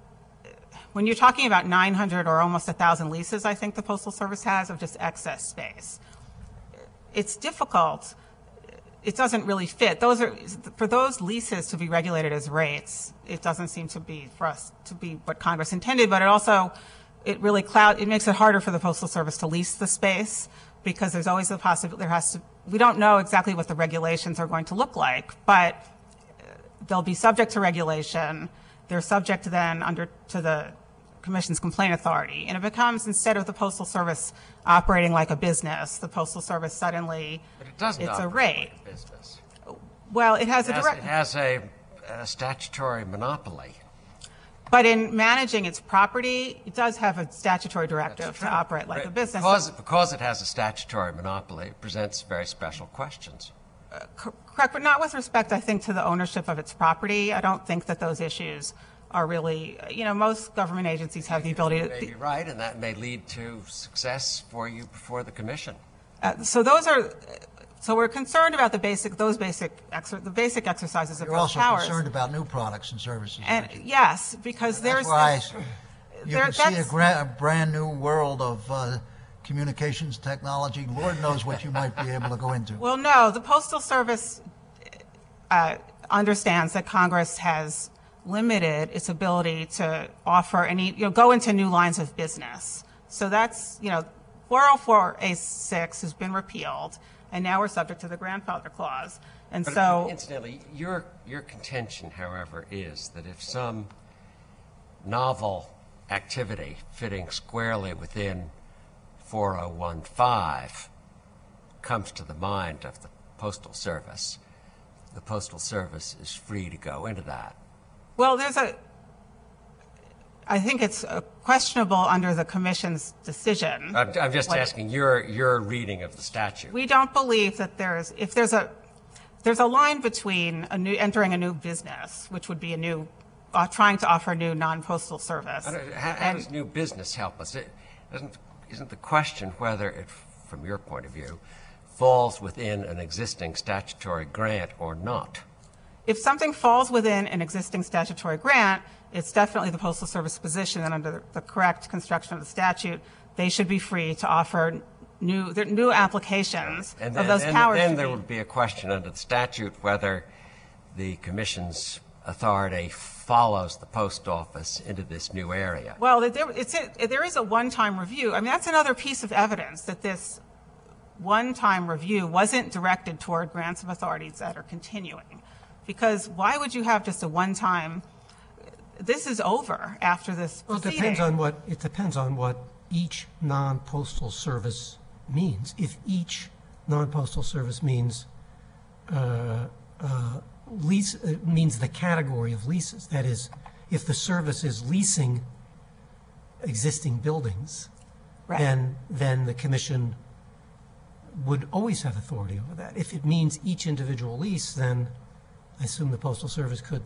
[SPEAKER 1] when you're talking about nine hundred or almost one thousand leases, I think the Postal Service has of just excess space, it's difficult. It doesn't really fit. Those are, for those leases to be regulated as rates, it doesn't seem to be for us to be what Congress intended, but it also, it really cloud, it makes it harder for the Postal Service to lease the space because there's always the possibility, there has to, we don't know exactly what the regulations are going to look like, but they'll be subject to regulation. They're subject then under to the Commission's complaint authority. And it becomes, instead of the Postal Service operating like a business, the Postal Service suddenly,
[SPEAKER 4] But it doesn't
[SPEAKER 1] it's a
[SPEAKER 4] operate
[SPEAKER 1] rate.
[SPEAKER 4] like a business.
[SPEAKER 1] Well, it has
[SPEAKER 4] It
[SPEAKER 1] a
[SPEAKER 4] has,
[SPEAKER 1] direct,
[SPEAKER 4] it has a, a statutory monopoly.
[SPEAKER 1] but in managing its property, it does have a statutory directive to operate like a business.
[SPEAKER 4] Because, because it has a statutory monopoly, it presents very special questions.
[SPEAKER 1] Correct, but not with respect, I think, to the ownership of its property. I don't think that those issues are really, you know, most government agencies have the ability
[SPEAKER 4] You may
[SPEAKER 1] to.
[SPEAKER 4] be right, and that may lead to success for you before the commission.
[SPEAKER 1] Uh, so those are, so we're concerned about the basic, those basic, exer- the basic exercises of
[SPEAKER 3] You're
[SPEAKER 1] those
[SPEAKER 3] also
[SPEAKER 1] powers.
[SPEAKER 3] concerned about new products and services.
[SPEAKER 1] And
[SPEAKER 3] aren't you?
[SPEAKER 1] yes, because there's
[SPEAKER 3] That's why
[SPEAKER 1] this-
[SPEAKER 3] you
[SPEAKER 1] there-
[SPEAKER 3] can see a,
[SPEAKER 1] that's-
[SPEAKER 3] gra- a brand new world of uh, communications technology. Lord knows what you might be able to go into.
[SPEAKER 1] Well, no, the Postal Service uh, understands that Congress has limited its ability to offer any, you know, go into new lines of business. So that's, you know, four oh four A six has been repealed, and now we're subject to the grandfather clause. And
[SPEAKER 4] But
[SPEAKER 1] so,
[SPEAKER 4] incidentally, your, your contention, however, is that if some novel activity fitting squarely within four oh one five comes to the mind of the Postal Service, the Postal Service is free to go into that.
[SPEAKER 1] well, there's a, I think it's uh, questionable under the Commission's decision.
[SPEAKER 4] I'm, I'm just
[SPEAKER 1] What-
[SPEAKER 4] asking your, your reading of the statute.
[SPEAKER 1] We don't believe that there's, if there's a, there's a line between a new, entering a new business, which would be a new, uh, trying to offer a new non-postal service.
[SPEAKER 4] I don't- How, how
[SPEAKER 1] and-
[SPEAKER 4] does new business help us? It doesn't, isn't the question whether it, from your point of view, falls within an existing statutory grant or not?
[SPEAKER 1] If something falls within an existing statutory grant, it's definitely the Postal Service position that under the correct construction of the statute, they should be free to offer new, their new applications
[SPEAKER 4] And
[SPEAKER 1] of
[SPEAKER 4] then,
[SPEAKER 1] those
[SPEAKER 4] and
[SPEAKER 1] powers.
[SPEAKER 4] then
[SPEAKER 1] should
[SPEAKER 4] there
[SPEAKER 1] be-
[SPEAKER 4] would be a question under the statute whether the Commission's authority follows the post office into this new area.
[SPEAKER 1] Well, there, it's, it, there is a one-time review. I mean, that's another piece of evidence that this one-time review wasn't directed toward grants of authorities that are continuing. Because why would you have just a one-time, this is over after this
[SPEAKER 2] Well, it
[SPEAKER 1] proceeding.
[SPEAKER 2] depends on what, it depends on what each non-postal service means. If each non-postal service means uh, uh, lease, uh, means the category of leases, that is, if the service is leasing existing buildings,
[SPEAKER 1] Right.
[SPEAKER 2] then, then the commission would always have authority over that. If it means each individual lease, then I assume the Postal Service could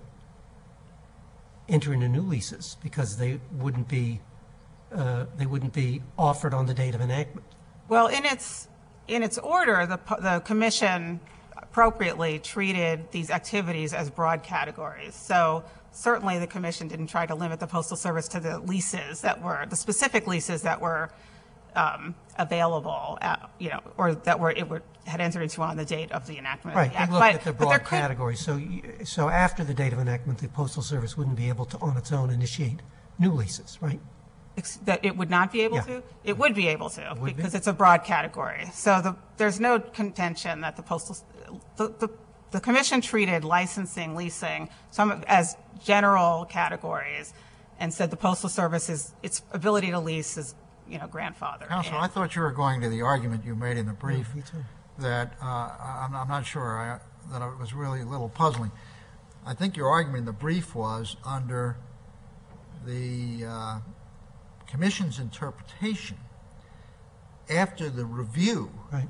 [SPEAKER 2] enter into new leases because they wouldn't be, uh, they wouldn't be offered on the date of enactment.
[SPEAKER 1] Well, in its, in its order, the, po- the commission appropriately treated these activities as broad categories. So certainly the commission didn't try to limit the Postal Service to the leases that were, the specific leases that were um, available, at, you know, or that were, it were, had entered into on the date of the enactment of
[SPEAKER 2] Right,
[SPEAKER 1] the
[SPEAKER 2] they
[SPEAKER 1] act.
[SPEAKER 2] looked
[SPEAKER 1] But-
[SPEAKER 2] at the
[SPEAKER 1] but there
[SPEAKER 2] broad
[SPEAKER 1] could-
[SPEAKER 2] categories. So, you- so after the date of enactment, the Postal Service wouldn't be able to, on its own, initiate new leases, right?
[SPEAKER 1] ex- That it would not be able
[SPEAKER 2] Yeah.
[SPEAKER 1] to? It would be able to,
[SPEAKER 2] would be?
[SPEAKER 1] because it's a broad category. So the, there's no contention that the postal, the, the, the commission treated licensing, leasing, some as general categories, and said the Postal Service is, its ability to lease is, you know, grandfathered.
[SPEAKER 3] Counsel,
[SPEAKER 1] And-
[SPEAKER 3] I thought you were going to the argument you made in the brief
[SPEAKER 2] me too.
[SPEAKER 3] that uh, I'm, I'm not sure I, that it was really a little puzzling. I think your argument in the brief was under the uh, Commission's interpretation, after the review
[SPEAKER 2] Right.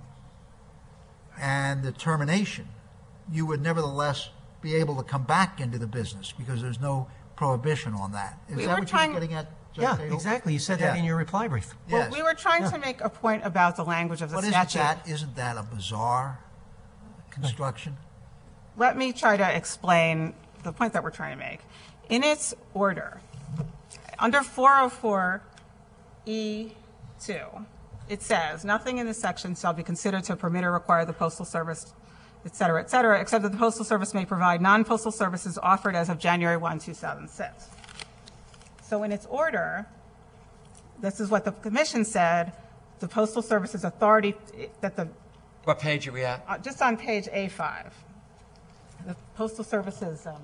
[SPEAKER 3] and the termination, you would nevertheless be able to come back into the business because there's no prohibition on that. Is
[SPEAKER 1] We
[SPEAKER 3] that
[SPEAKER 1] were
[SPEAKER 3] what
[SPEAKER 1] trying-
[SPEAKER 3] you were getting at, Judge
[SPEAKER 2] Yeah,
[SPEAKER 3] Cahill?
[SPEAKER 2] exactly. You said that
[SPEAKER 3] Yeah.
[SPEAKER 2] in your reply brief.
[SPEAKER 1] Well,
[SPEAKER 3] Yes.
[SPEAKER 1] we were trying
[SPEAKER 2] Yeah.
[SPEAKER 1] to make a point about the language of the
[SPEAKER 3] But isn't
[SPEAKER 1] statute.
[SPEAKER 3] that, isn't that a bizarre construction?
[SPEAKER 1] Let me try to explain the point that we're trying to make. In its order, under four oh four E two, it says, nothing in this section shall be considered to permit or require the Postal Service, et cetera, et cetera, except that the Postal Service may provide non-postal services offered as of January first, two thousand six. So in its order, this is what the commission said, the Postal Service's authority, that the
[SPEAKER 4] What page are we at?
[SPEAKER 1] uh, just on page A five, the Postal Service's, um,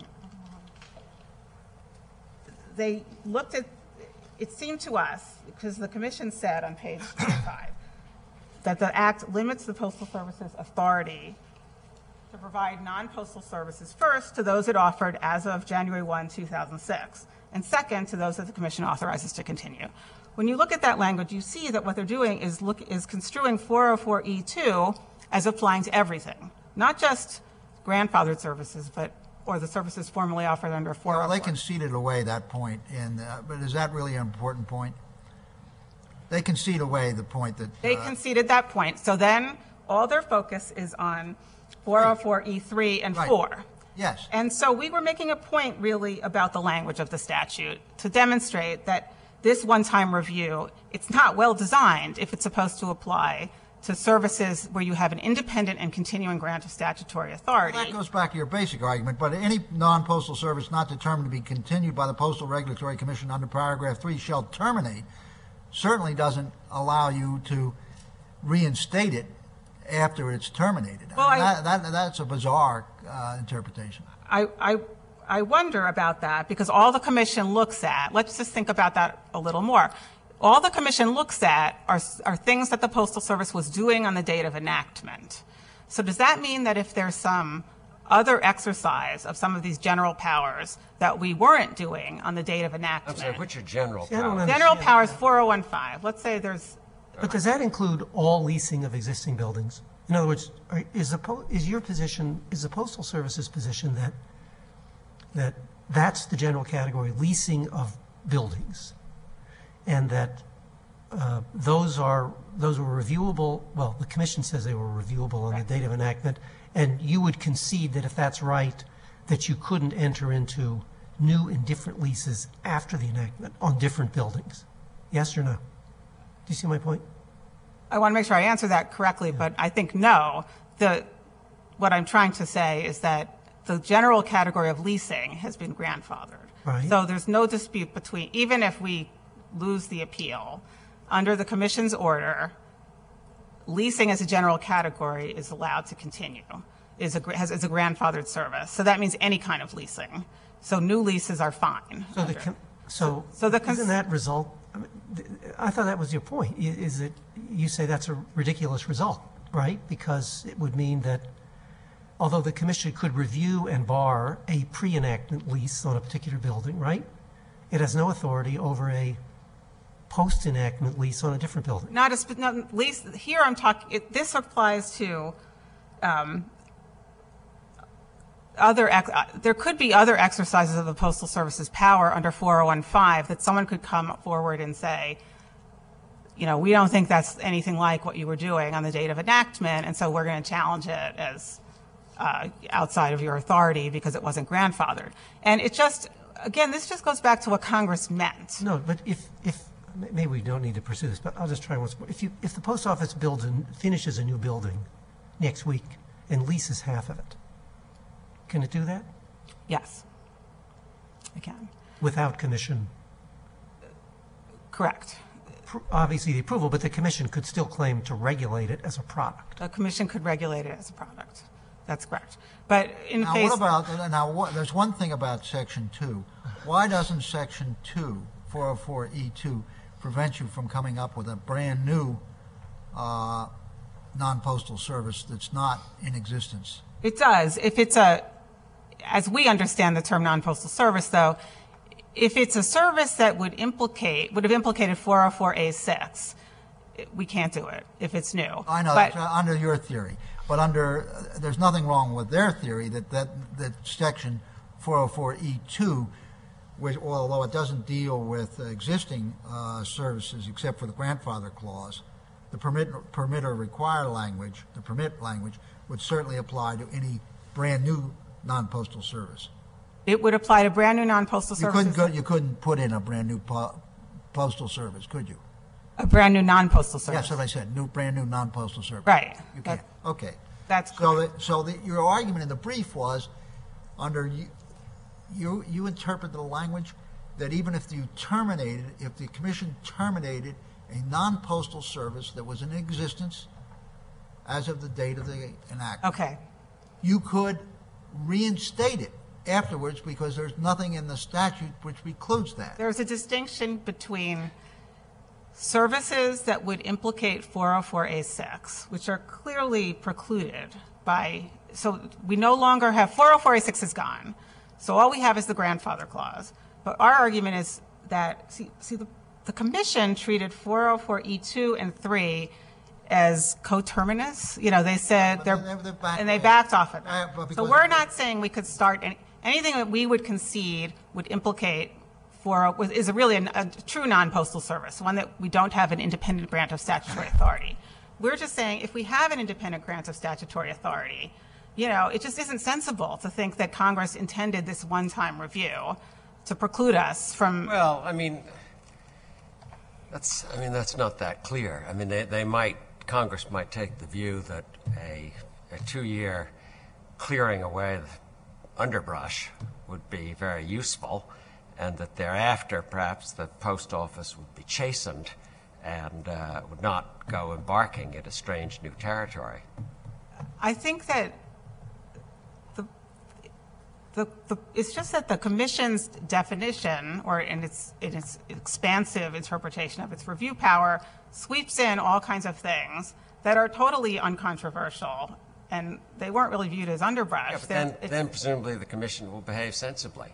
[SPEAKER 1] they looked at, it seemed to us, because the commission said on page A five, that the act limits the Postal Service's authority to provide non-postal services first to those it offered as of January first, two thousand six, and second to those that the commission authorizes to continue. When you look at that language, you see that what they're doing is look is construing four oh four E two as applying to everything, not just grandfathered services, but or the services formerly offered under four oh four.
[SPEAKER 3] Well, they conceded away that point, in, uh, but is that really an important point? They concede away the point that...
[SPEAKER 1] They
[SPEAKER 3] uh,
[SPEAKER 1] conceded that point. So then all their focus is on four oh four E three and
[SPEAKER 3] Right.
[SPEAKER 1] four.
[SPEAKER 3] Yes.
[SPEAKER 1] And so we were making a point really about the language of the statute to demonstrate that this one-time review, it's not well designed if it's supposed to apply to services where you have an independent and continuing grant of statutory authority.
[SPEAKER 3] That goes back to your basic argument, but any non-postal service not determined to be continued by the Postal Regulatory Commission under paragraph three shall terminate certainly doesn't allow you to reinstate it after it's terminated.
[SPEAKER 1] Well,
[SPEAKER 3] I mean,
[SPEAKER 1] I-
[SPEAKER 3] that, that, that's a bizarre uh, interpretation.
[SPEAKER 1] I, I, I wonder about that because all the commission looks at, let's just think about that a little more. All the commission looks at are, are things that the Postal Service was doing on the date of enactment. So does that mean that if there's some other exercise of some of these general powers that we weren't doing on the date of
[SPEAKER 4] I'm
[SPEAKER 1] enactment?
[SPEAKER 4] sorry, what's your general
[SPEAKER 2] See, I don't
[SPEAKER 4] power?
[SPEAKER 2] understand.
[SPEAKER 1] General powers four oh one five. Let's say there's,
[SPEAKER 2] But does that include all leasing of existing buildings? In other words, are- is the, po- is your position, is the Postal Service's position that, that that's the general category, leasing of buildings, and that uh, those are, those were reviewable, well, the commission says they were reviewable on the date of enactment, and you would concede that if that's right, that you couldn't enter into new and different leases after the enactment on different buildings? Yes or no? Do you see my point?
[SPEAKER 1] I want to make sure I answer that correctly, but I think no. The, what I'm trying to say is that the general category of leasing has been grandfathered.
[SPEAKER 2] Right.
[SPEAKER 1] So there's no dispute between, even if we lose the appeal, under the commission's order, leasing as a general category is allowed to continue, is a, has, is a grandfathered service. So that means any kind of leasing. So new leases are fine.
[SPEAKER 2] So the,
[SPEAKER 1] under-
[SPEAKER 2] com- so,
[SPEAKER 1] so the cons-
[SPEAKER 2] isn't that result, I mean, th- I thought that was your point, i- is that you say that's a ridiculous result, right? Because it would mean that although the commission could review and bar a pre-enactment lease on a particular building, right? It has no authority over a post-enactment lease on a different building.
[SPEAKER 1] Not a, spe- not, lease, here I'm talking, this applies to um, other, ex- uh, there could be other exercises of the Postal Service's power under four oh one five that someone could come forward and say, you know, we don't think that's anything like what you were doing on the date of enactment, and so we're going to challenge it as uh, outside of your authority because it wasn't grandfathered. And it just, again, this just goes back to what Congress meant.
[SPEAKER 2] No, but if, if, maybe we don't need to pursue this, but I'll just try once more. If you, if the post office builds and finishes a new building next week and leases half of it, can it do that
[SPEAKER 1] Yes, I can.
[SPEAKER 2] without commission?
[SPEAKER 1] Correct.
[SPEAKER 2] Pr- Obviously the approval, but the commission could still claim to regulate it as a product.
[SPEAKER 1] The commission could regulate it as a product. That's correct. But in
[SPEAKER 3] Now,
[SPEAKER 1] face,
[SPEAKER 3] what about, now, what, there's one thing about Section two. Why doesn't Section two, four oh four E two, prevent you from coming up with a brand-new uh, non-postal service that's not in existence?
[SPEAKER 1] it does. If it's a, as we understand the term non-postal service, though, if it's a service that would implicate, would have implicated four oh four A six, we can't do it if it's new.
[SPEAKER 3] I know,
[SPEAKER 1] But
[SPEAKER 3] that's, uh, under your theory. But under, uh, there's nothing wrong with their theory that, that, that Section four oh four E two, which, although it doesn't deal with existing uh, services except for the grandfather clause, the permit, permit or require language, the permit language, would certainly apply to any brand-new non-postal service.
[SPEAKER 1] it would apply to brand new non-postal
[SPEAKER 3] You couldn't
[SPEAKER 1] services.
[SPEAKER 3] go, you couldn't put in a brand-new po- postal service, could you?
[SPEAKER 1] A brand new non-postal service.
[SPEAKER 3] That's what I said, new, brand-new non-postal service.
[SPEAKER 1] Right.
[SPEAKER 3] You can't,
[SPEAKER 1] That-
[SPEAKER 3] okay.
[SPEAKER 1] That's
[SPEAKER 3] So that, so that your argument in the brief was, under, you, you, you interpret the language that even if you terminated, if the commission terminated a non-postal service that was in existence as of the date of the enactment,
[SPEAKER 1] Okay.
[SPEAKER 3] you could reinstate it afterwards because there's nothing in the statute which precludes that.
[SPEAKER 1] There's a distinction between services that would implicate four oh four A six, which are clearly precluded by, so we no longer have, four oh four A six is gone. So all we have is the grandfather clause. But our argument is that, see, see the, the commission treated four oh four E two and three as coterminous. You know, they said
[SPEAKER 3] But
[SPEAKER 1] they're,
[SPEAKER 3] they- they backed
[SPEAKER 1] and they
[SPEAKER 3] away.
[SPEAKER 1] backed off of
[SPEAKER 3] Uh,
[SPEAKER 1] that.
[SPEAKER 3] but
[SPEAKER 1] So
[SPEAKER 3] because-
[SPEAKER 1] we're not saying we could start any, anything that we would concede would implicate for, was- is a really a, a true non-postal service, one that we don't have an independent grant of statutory authority. We're just saying if we have an independent grant of statutory authority, you know, it just isn't sensible to think that Congress intended this one-time review to preclude us from,
[SPEAKER 4] Well, I mean, that's, I mean, that's not that clear. I mean, they, they might Congress might take the view that a, a two-year clearing away the underbrush would be very useful, and that thereafter perhaps the post office would be chastened and uh, would not go embarking in a strange new territory.
[SPEAKER 1] I think that the, the, the, it's just that the Commission's definition, or in its, in its expansive interpretation of its review power, sweeps in all kinds of things that are totally uncontroversial, and they weren't really viewed as underbrush.
[SPEAKER 4] Yeah, but
[SPEAKER 1] They're-
[SPEAKER 4] then,
[SPEAKER 1] it's-
[SPEAKER 4] then presumably the Commission will behave sensibly.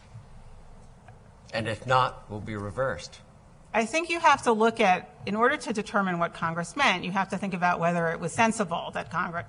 [SPEAKER 4] And if not, will be reversed.
[SPEAKER 1] I think you have to look at, in order to determine what Congress meant, you have to think about whether it was sensible that Congress,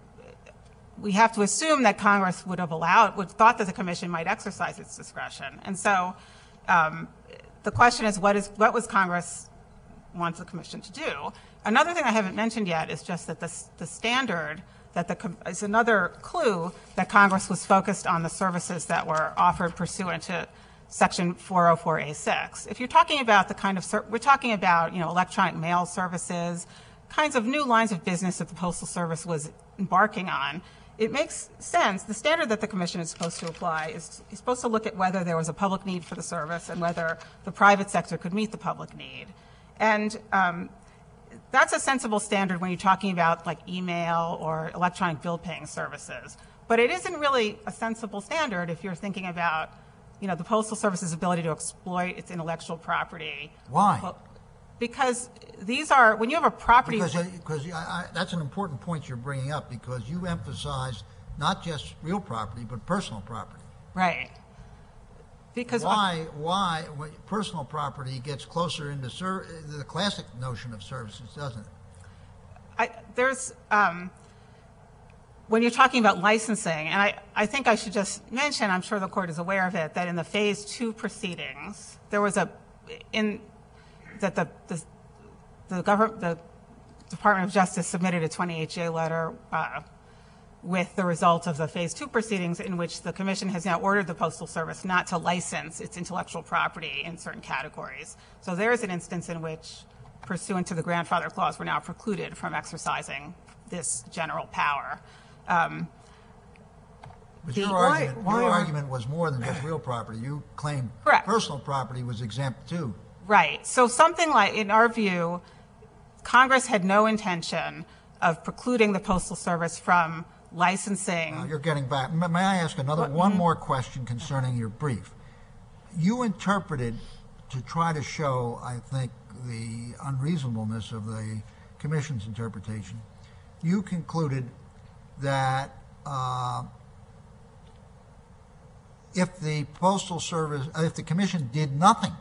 [SPEAKER 1] we have to assume that Congress would have allowed, would thought that the Commission might exercise its discretion. And so um, the question is, what is, what was Congress wants the Commission to do? Another thing I haven't mentioned yet is just that the, the standard that the, com- is another clue that Congress was focused on the services that were offered pursuant to Section four oh four A six. If you're talking about the kind of, ser- we're talking about, you know, electronic mail services, kinds of new lines of business that the Postal Service was embarking on, it makes sense. The standard that the Commission is supposed to apply is, is supposed to look at whether there was a public need for the service and whether the private sector could meet the public need. And um, that's a sensible standard when you're talking about like email or electronic bill paying services. But it isn't really a sensible standard if you're thinking about, you know, the Postal Service's ability to exploit its intellectual property.
[SPEAKER 3] Why?
[SPEAKER 1] Well, because these are, when you have a property.
[SPEAKER 3] Because, uh, because I, I, that's an important point you're bringing up, because you emphasize not just real property, but personal property.
[SPEAKER 1] Right. Because
[SPEAKER 3] Why, why, when personal property gets closer into ser- the classic notion of services, doesn't it?
[SPEAKER 1] I, there's, um, when you're talking about licensing, and I, I think I should just mention, I'm sure the court is aware of it, that in the phase two proceedings, there was a, in, that the, the, the government, the Department of Justice submitted a twenty-eight J letter uh, with the result of the phase two proceedings, in which the Commission has now ordered the Postal Service not to license its intellectual property in certain categories. So there is an instance in which, pursuant to the grandfather clause, we're now precluded from exercising this general power. Um,
[SPEAKER 3] But
[SPEAKER 1] The-
[SPEAKER 3] your
[SPEAKER 1] why-
[SPEAKER 3] argument,
[SPEAKER 2] why
[SPEAKER 3] your
[SPEAKER 2] are-
[SPEAKER 3] argument was more than just real property. You claim
[SPEAKER 1] Correct.
[SPEAKER 3] personal property was exempt too.
[SPEAKER 1] Right. So something like, in our view, Congress had no intention of precluding the Postal Service from licensing.
[SPEAKER 3] Now, you're getting back. May may I ask another, one more question concerning your brief? You interpreted, to try to show, I think, the unreasonableness of the Commission's interpretation, you concluded that uh, if the Postal Service, uh, if the Commission did nothing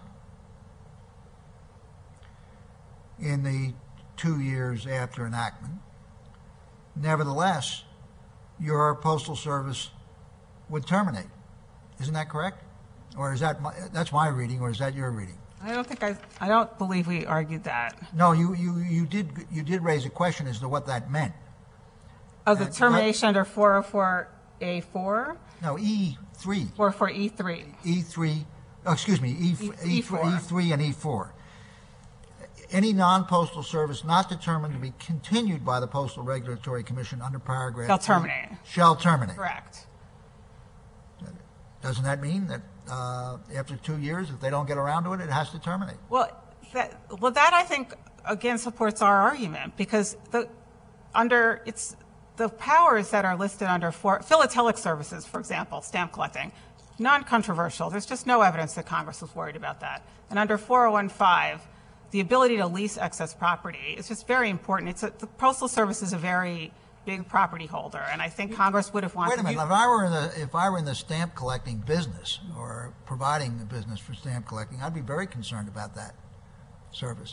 [SPEAKER 3] in the two years after enactment, nevertheless, your Postal Service would terminate. Isn't that correct? Or is that my, that's my reading, or is that your reading?
[SPEAKER 1] I don't think I, I don't believe we argued that.
[SPEAKER 3] No, you, you, you did you did raise a question as to what that meant.
[SPEAKER 1] Oh, the
[SPEAKER 3] Uh,
[SPEAKER 1] termination under four oh four A four,
[SPEAKER 3] No, E three,
[SPEAKER 1] four oh four E three.
[SPEAKER 3] E three, oh, excuse me, E,
[SPEAKER 1] E-
[SPEAKER 3] E,
[SPEAKER 1] E4.
[SPEAKER 3] E three and E four. Any non-postal service not determined to be continued by the Postal Regulatory Commission under paragraph
[SPEAKER 1] Shall
[SPEAKER 3] three
[SPEAKER 1] terminate.
[SPEAKER 3] Shall terminate.
[SPEAKER 1] Correct.
[SPEAKER 3] Doesn't that mean that uh, after two years, if they don't get around to it, it has to terminate?
[SPEAKER 1] Well, that, well, that I think again supports our argument, because the under it's the powers that are listed under for, philatelic services, for example, stamp collecting, non-controversial. There's just no evidence that Congress was worried about that. And under four oh one five, the ability to lease excess property is just very important. It's a, the Postal Service is a very big property holder, and I think Congress would have wanted.
[SPEAKER 3] Wait a minute.
[SPEAKER 1] you-
[SPEAKER 3] If I were in the if I were in the stamp collecting business or providing the business for stamp collecting, I'd be very concerned about that service.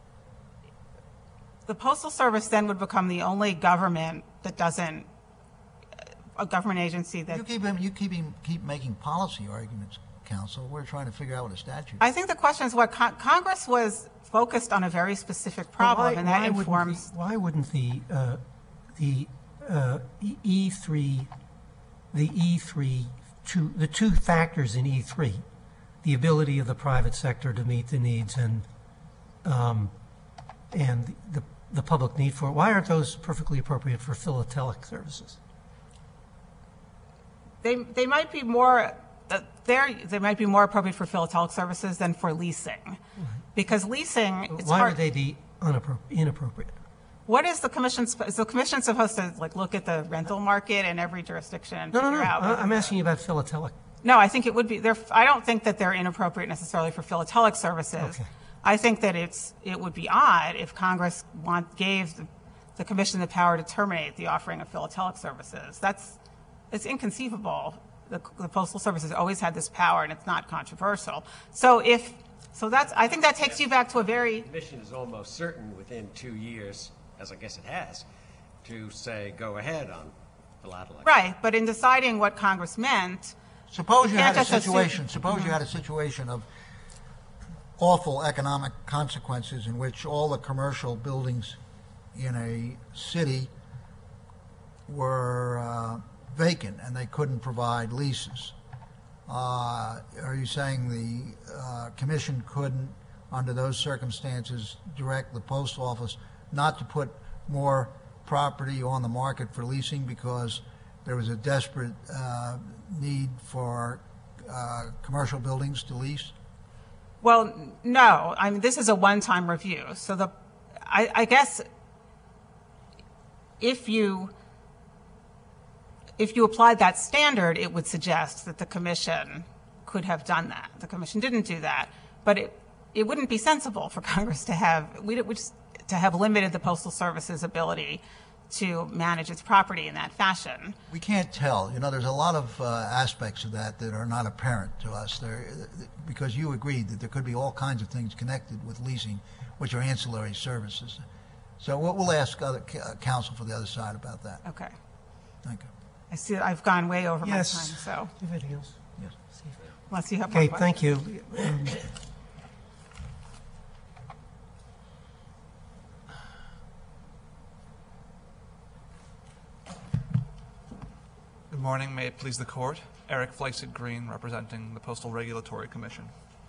[SPEAKER 1] The Postal Service then would become the only government that doesn't, a government agency that.
[SPEAKER 3] You keep him, you keep him, keep making policy arguments, counsel. We're trying to figure out what a statute.
[SPEAKER 1] I think the question is what Con- Congress was focused on a very specific problem,
[SPEAKER 2] Why-
[SPEAKER 1] and that
[SPEAKER 2] why wouldn't
[SPEAKER 1] informs.
[SPEAKER 2] the- Why wouldn't the, uh, the uh, E- E three, the E three, two, the two factors in E three, the ability of the private sector to meet the needs and, um, and the the public need for it, why aren't those perfectly appropriate for philatelic services?
[SPEAKER 1] They, they might be more, uh, they're- they might be more appropriate for philatelic services than for leasing. Because leasing, it's
[SPEAKER 2] Why
[SPEAKER 1] hard.
[SPEAKER 2] would they be unappro- inappropriate?
[SPEAKER 1] What is the commission, sp- is the commission supposed to like look at the rental market in every jurisdiction and
[SPEAKER 2] No, no,
[SPEAKER 1] figure
[SPEAKER 2] no,
[SPEAKER 1] out?
[SPEAKER 2] I-
[SPEAKER 1] whether
[SPEAKER 2] I'm
[SPEAKER 1] the-
[SPEAKER 2] asking you about philatelic.
[SPEAKER 1] No, I think it would be, they're, I don't think that they're inappropriate necessarily for philatelic services.
[SPEAKER 2] Okay.
[SPEAKER 1] I think that it's, it would be odd if Congress want, gave the, the commission the power to terminate the offering of philatelic services. That's, it's inconceivable. The, the Postal Service has always had this power, and it's not controversial. So if, so that's, I think that takes you back to a very,
[SPEAKER 4] The commission is almost certain within two years, as I guess it has, to say, go ahead on philatelic.
[SPEAKER 1] right, but in deciding what Congress meant,
[SPEAKER 3] Suppose
[SPEAKER 1] You
[SPEAKER 3] you had
[SPEAKER 1] can't
[SPEAKER 3] a
[SPEAKER 1] just assume-
[SPEAKER 3] situation, suppose you had a situation of awful economic consequences in which all the commercial buildings in a city were uh, vacant and they couldn't provide leases. Uh, Are you saying the uh, commission couldn't, under those circumstances, direct the post office not to put more property on the market for leasing because there was a desperate uh, need for uh, commercial buildings to lease?
[SPEAKER 1] well, no, I mean, this is a one-time review. So the, I, I guess if you, if you applied that standard, it would suggest that the commission could have done that. The commission didn't do that, but it, it wouldn't be sensible for Congress to have, we, we just, to have limited the Postal Service's ability to manage its property in that fashion.
[SPEAKER 3] We can't tell. You know, there's a lot of uh, aspects of that that are not apparent to us. There, because you agreed that there could be all kinds of things connected with leasing, which are ancillary services. So we'll, we'll ask other uh, counsel for the other side about that.
[SPEAKER 1] Okay.
[SPEAKER 3] Thank you.
[SPEAKER 1] I see that I've gone way over
[SPEAKER 2] Yes.
[SPEAKER 1] my time, so
[SPEAKER 2] Do you have anything else?
[SPEAKER 3] Yes.
[SPEAKER 1] unless you have more
[SPEAKER 2] Okay,
[SPEAKER 1] questions.
[SPEAKER 2] thank you. Um,
[SPEAKER 5] Good morning. May it please the Court. Eric Fleisig Green, representing the Postal Regulatory Commission.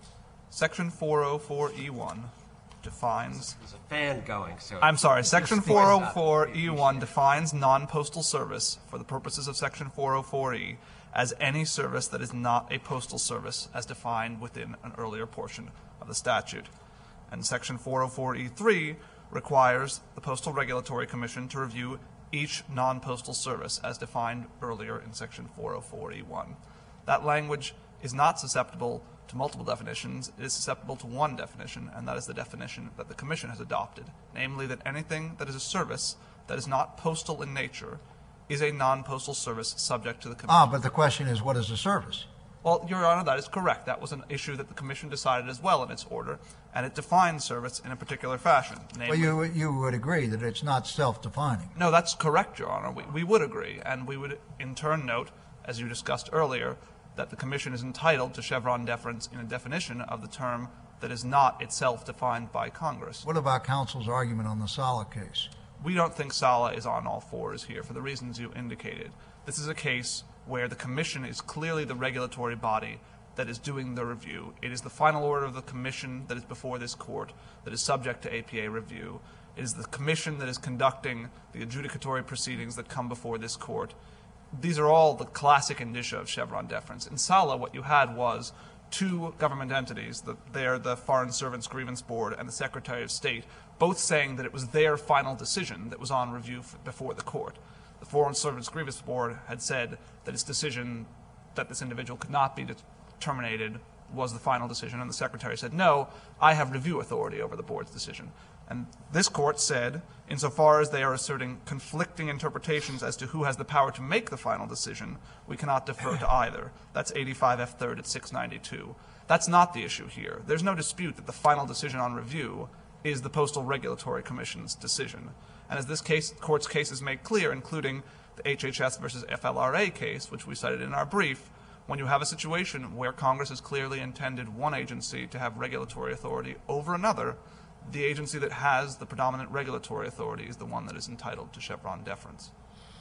[SPEAKER 5] Section four oh four E one defines...
[SPEAKER 4] There's a fan going, so...
[SPEAKER 5] I'm sorry, Section
[SPEAKER 4] Speak
[SPEAKER 5] four oh
[SPEAKER 4] up.
[SPEAKER 5] four E one defines non-postal service for the purposes of Section four oh four E as any service that is not a postal service as defined within an earlier portion of the statute. And Section four oh four E three requires the Postal Regulatory Commission to review each non-postal service as defined earlier in Section four oh four E one. That language is not susceptible to multiple definitions. It is susceptible to one definition, and that is the definition that the Commission has adopted, namely that anything that is a service that is not postal in nature is a non-postal service subject to the Commission.
[SPEAKER 3] Ah, but the question is, what is a service?
[SPEAKER 5] Well, Your Honor, that is correct. That was an issue that the Commission decided as well in its order, and it defines service in a particular fashion.
[SPEAKER 3] Well,
[SPEAKER 5] Namely,
[SPEAKER 3] you, you would agree that it's not self-defining.
[SPEAKER 5] no, that's correct, Your Honor. We, we would agree, and we would in turn note, as you discussed earlier, that the Commission is entitled to Chevron deference in a definition of the term that is not itself defined by Congress.
[SPEAKER 3] What about counsel's argument on the Sala case?
[SPEAKER 5] We don't think Sala is on all fours here for the reasons you indicated. This is a case where the Commission is clearly the regulatory body that is doing the review. It is the final order of the Commission that is before this Court that is subject to A P A review. It is the Commission that is conducting the adjudicatory proceedings that come before this Court. These are all the classic indicia of Chevron deference. In Sala, what you had was two government entities, the, they're the Foreign Servants Grievance Board and the Secretary of State, both saying that it was their final decision that was on review f- before the Court. The Foreign Servants Grievance Board had said that its decision that this individual could not be de- terminated was the final decision, and the Secretary said, no, I have review authority over the Board's decision. And this Court said, insofar as they are asserting conflicting interpretations as to who has the power to make the final decision, we cannot defer to either. That's eighty-five F third at six ninety-two. That's not the issue here. There's no dispute that the final decision on review is the Postal Regulatory Commission's decision. And as this case, Court's cases make clear, including the H H S versus F L R A case, which we cited in our brief, when you have a situation where Congress has clearly intended one agency to have regulatory authority over another, the agency that has the predominant regulatory authority is the one that is entitled to Chevron deference.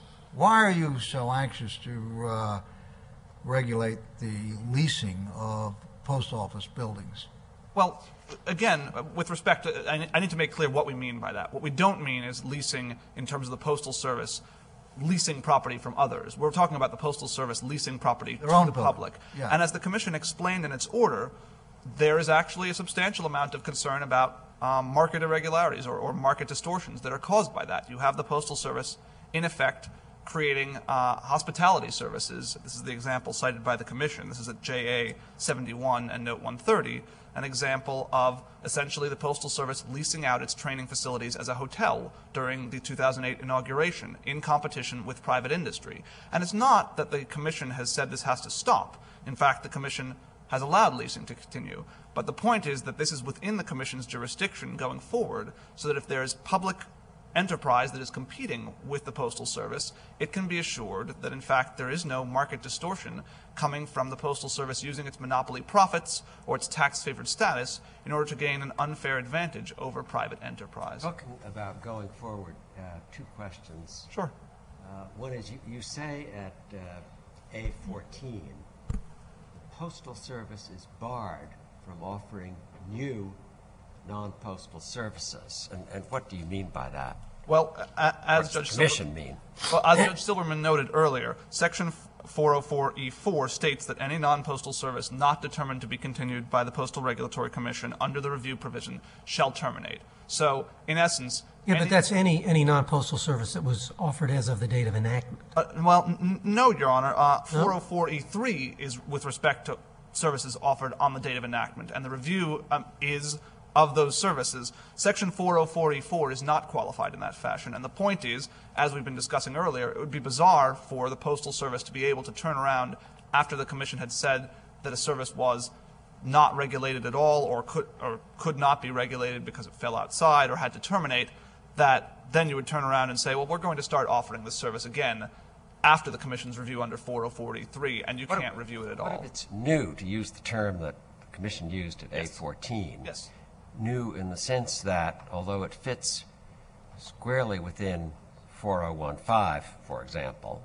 [SPEAKER 3] Why are you so anxious to uh, regulate the leasing of post office buildings?
[SPEAKER 5] Well, again, uh, with respect to, I, I need to make clear what we mean by that. What we don't mean is leasing in terms of the Postal Service leasing property from others. We're talking about the Postal Service leasing property
[SPEAKER 3] Their
[SPEAKER 5] to
[SPEAKER 3] own
[SPEAKER 5] the
[SPEAKER 3] building.
[SPEAKER 5] public.
[SPEAKER 3] Yeah.
[SPEAKER 5] And as the Commission explained in its order, there is actually a substantial amount of concern about um, market irregularities or, or market distortions that are caused by that. You have the Postal Service, in effect, creating uh, hospitality services. This is the example cited by the Commission. This is at J A seventy-one and Note one thirty, an example of essentially the Postal Service leasing out its training facilities as a hotel during the two thousand eight inauguration in competition with private industry. And it's not that the Commission has said this has to stop. In fact, the Commission has allowed leasing to continue. But the point is that this is within the Commission's jurisdiction going forward, so that if there is public enterprise that is competing with the Postal Service, it can be assured that, in fact, there is no market distortion coming from the Postal Service using its monopoly profits or its tax-favored status in order to gain an unfair advantage over private enterprise.
[SPEAKER 4] Talking about going forward, uh, two questions.
[SPEAKER 5] Sure.
[SPEAKER 4] Uh, one is you, you say at uh, A fourteen, the Postal Service is barred from offering new non-postal services. And, and what do you mean by that?
[SPEAKER 5] Well, a- as
[SPEAKER 4] What does the
[SPEAKER 5] Judge
[SPEAKER 4] Commission
[SPEAKER 5] Silver-
[SPEAKER 4] mean?
[SPEAKER 5] Well, as Judge Silverman noted earlier, Section four oh four E four states that any non-postal service not determined to be continued by the Postal Regulatory Commission under the review provision shall terminate. So, in essence,
[SPEAKER 2] Yeah,
[SPEAKER 5] any-
[SPEAKER 2] but that's any, any non-postal service that was offered as of the date of enactment.
[SPEAKER 5] Uh, well, n- n- no, Your Honor. Uh, four oh four E three is with respect to services offered on the date of enactment, and the review um, is of those services. Section four oh four E four is not qualified in that fashion, and the point is, as we've been discussing earlier, it would be bizarre for the Postal Service to be able to turn around after the Commission had said that a service was not regulated at all or could, or could not be regulated because it fell outside or had to terminate, that then you would turn around and say, well, we're going to start offering this service again after the Commission's review under four oh four E three, and you
[SPEAKER 4] What if-
[SPEAKER 5] can't review it at
[SPEAKER 4] What
[SPEAKER 5] all.
[SPEAKER 4] if it's new, to use the term that the Commission used at A fourteen?
[SPEAKER 5] Yes.
[SPEAKER 4] New in the sense that, although it fits squarely within four oh one five, for example,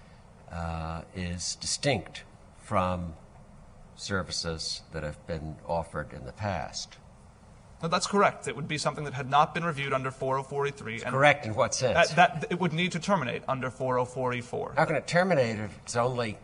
[SPEAKER 4] uh, is distinct from services that have been offered in the past.
[SPEAKER 5] No, that's correct. It would be something that had not been reviewed under four oh four E three. And
[SPEAKER 4] Correct in what sense?
[SPEAKER 5] That, that, it would need to terminate under four oh four E four.
[SPEAKER 4] How can it terminate if it's only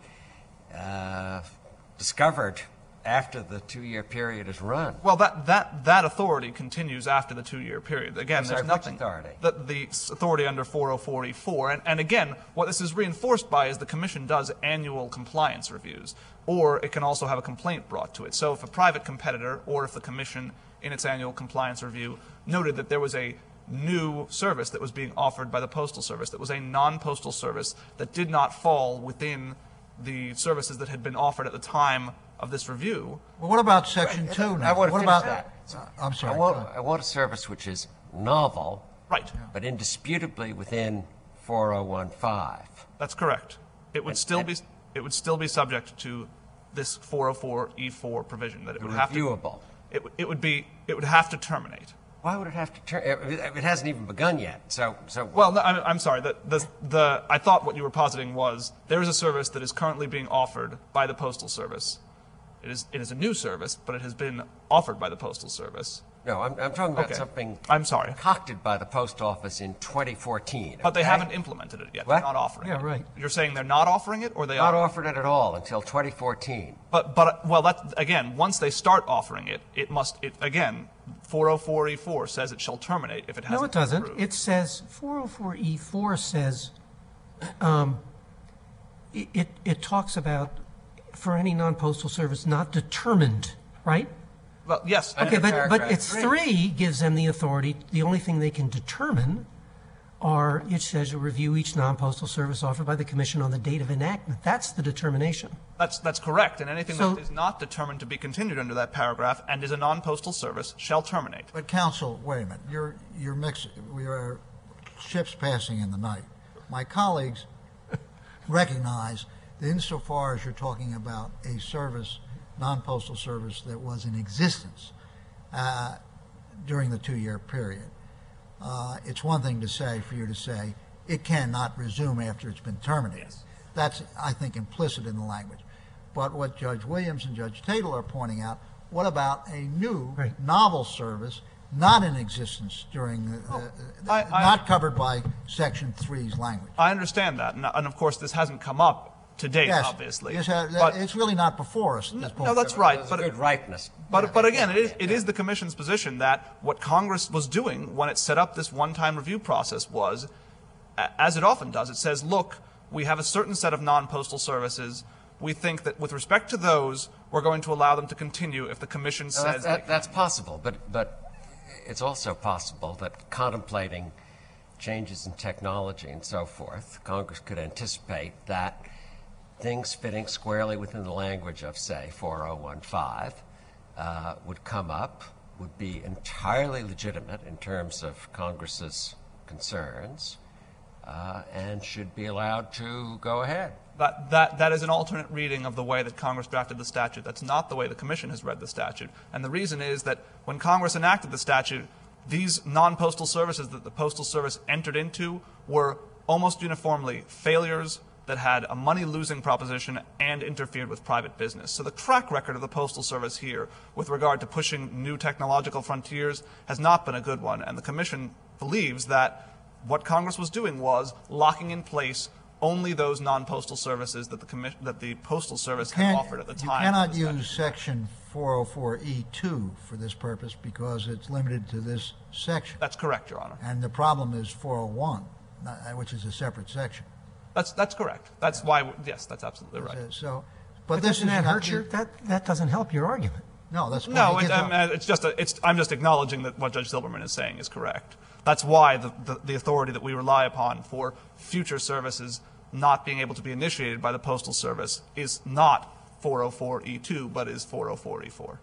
[SPEAKER 4] uh, discovered after the two-year period is run?
[SPEAKER 5] Well, that, that, that authority continues after the two-year period. Again,
[SPEAKER 4] I'm sorry,
[SPEAKER 5] there's
[SPEAKER 4] which
[SPEAKER 5] nothing.
[SPEAKER 4] authority?
[SPEAKER 5] The, the s- authority under four oh four E four. And, and again, what this is reinforced by is the Commission does annual compliance reviews, or it can also have a complaint brought to it. So if a private competitor or if the Commission in its annual compliance review noted that there was a new service that was being offered by the Postal Service that was a non-postal service that did not fall within the services that had been offered at the time of this review.
[SPEAKER 3] Well, what about Section two now?
[SPEAKER 4] I want to
[SPEAKER 3] What
[SPEAKER 4] finish
[SPEAKER 3] about
[SPEAKER 4] that.
[SPEAKER 3] Uh, I'm sorry.
[SPEAKER 4] I
[SPEAKER 3] go
[SPEAKER 4] want,
[SPEAKER 3] ahead.
[SPEAKER 4] I want a service which is novel,
[SPEAKER 5] Right.
[SPEAKER 4] but indisputably within four oh one five.
[SPEAKER 5] That's correct. It would
[SPEAKER 4] And-
[SPEAKER 5] still
[SPEAKER 4] and-
[SPEAKER 5] be it would still be subject to this four oh four E four provision that it would have to
[SPEAKER 4] Reviewable.
[SPEAKER 5] it, would- it would be it would have to terminate.
[SPEAKER 4] Why would it have to turn? It, it hasn't even begun yet. So, so
[SPEAKER 5] Well, no, I'm, I'm sorry. The, the the I thought what you were positing was there is a service that is currently being offered by the Postal Service. It is it is a new service, but it has been offered by the Postal Service.
[SPEAKER 4] no, I'm, I'm talking about
[SPEAKER 5] Okay.
[SPEAKER 4] something
[SPEAKER 5] I'm sorry,
[SPEAKER 4] concocted by the post office in twenty fourteen.
[SPEAKER 5] but they
[SPEAKER 4] okay?
[SPEAKER 5] haven't implemented it yet.
[SPEAKER 4] What?
[SPEAKER 5] They're not offering
[SPEAKER 2] Yeah,
[SPEAKER 5] it.
[SPEAKER 2] right.
[SPEAKER 5] You're saying they're not offering it, or they
[SPEAKER 4] not
[SPEAKER 5] are?
[SPEAKER 4] offered it at all until twenty fourteen.
[SPEAKER 5] But, but, well, that, again, once they start offering it, it must, it, again, four oh four E four says it shall terminate if it hasn't
[SPEAKER 2] No, it
[SPEAKER 5] been
[SPEAKER 2] doesn't.
[SPEAKER 5] approved.
[SPEAKER 2] It says, four oh four E four says, um, it, it, it talks about for any non-postal service not determined, right?
[SPEAKER 5] Well, yes.
[SPEAKER 4] I-
[SPEAKER 2] Okay, but, but
[SPEAKER 4] paragraph
[SPEAKER 2] it's
[SPEAKER 4] three.
[SPEAKER 2] three gives them the authority, the only thing they can determine are, it says, to review each non-postal service offered by the commission on the date of enactment. That's the determination.
[SPEAKER 5] That's, that's correct. And anything
[SPEAKER 2] So-
[SPEAKER 5] that is not determined to be continued under that paragraph and is a non-postal service shall terminate.
[SPEAKER 3] But counsel, wait a minute. You're you're mixing. We are ships passing in the night. My colleagues recognize that insofar as you're talking about a service, non-postal service that was in existence uh, during the two-year period, uh, it's one thing to say for you to say it cannot resume after it's been terminated.
[SPEAKER 5] Yes.
[SPEAKER 3] That's, I think, implicit in the language. But what Judge Williams and Judge Tatel are pointing out what about a new,
[SPEAKER 2] Right.
[SPEAKER 3] novel service not in existence during, the, uh,
[SPEAKER 5] I- I-
[SPEAKER 3] not covered by Section three's language?
[SPEAKER 5] I understand that, and, and of course, this hasn't come up to date,
[SPEAKER 3] Yes,
[SPEAKER 5] obviously.
[SPEAKER 3] yes, uh,
[SPEAKER 5] but,
[SPEAKER 3] it's really not before us at this point.
[SPEAKER 5] no, that's right.
[SPEAKER 4] There's
[SPEAKER 5] But
[SPEAKER 4] a good ripeness.
[SPEAKER 5] But, but again, it is, it is the Commission's position that what Congress was doing when it set up this one-time review process was, a- as it often does, it says, look, we have a certain set of non-postal services. We think that with respect to those, we're going to allow them to continue if the Commission
[SPEAKER 4] No,
[SPEAKER 5] says...
[SPEAKER 4] that, that, that's possible, but, but it's also possible that contemplating changes in technology and so forth, Congress could anticipate that things fitting squarely within the language of, say, four oh one five uh, would come up, would be entirely legitimate in terms of Congress's concerns, uh, and should be allowed to go ahead.
[SPEAKER 5] That, that, that is an alternate reading of the way that Congress drafted the statute. That's not the way the Commission has read the statute. And the reason is that when Congress enacted the statute, these non-postal services that the Postal Service entered into were almost uniformly failures that had a money-losing proposition and interfered with private business. So the track record of the Postal Service here with regard to pushing new technological frontiers has not been a good one. And the Commission believes that what Congress was doing was locking in place only those non-postal services that the commi- that the Postal Service had
[SPEAKER 3] Can't-
[SPEAKER 5] offered at the
[SPEAKER 3] You
[SPEAKER 5] time.
[SPEAKER 3] cannot
[SPEAKER 5] of the statute.
[SPEAKER 3] use Section four oh four E two for this purpose because it's limited to this section.
[SPEAKER 5] That's correct, Your Honor.
[SPEAKER 3] And the problem is four oh one, uh, which is a separate section.
[SPEAKER 5] That's that's correct. That's why. we- Yes, that's absolutely right.
[SPEAKER 3] Uh, So, but
[SPEAKER 2] But
[SPEAKER 3] this is
[SPEAKER 2] doesn't that
[SPEAKER 3] not
[SPEAKER 2] hurt
[SPEAKER 3] the-
[SPEAKER 2] your, that, that doesn't help your argument.
[SPEAKER 3] No, that's.
[SPEAKER 5] No,
[SPEAKER 3] it
[SPEAKER 5] it,
[SPEAKER 3] gets
[SPEAKER 5] um,
[SPEAKER 3] up-
[SPEAKER 5] uh, it's just a, it's. I'm just acknowledging that what Judge Silberman is saying is correct. That's why the, the, the authority that we rely upon for future services not being able to be initiated by the Postal Service is not four oh four E two, but is four oh four E four.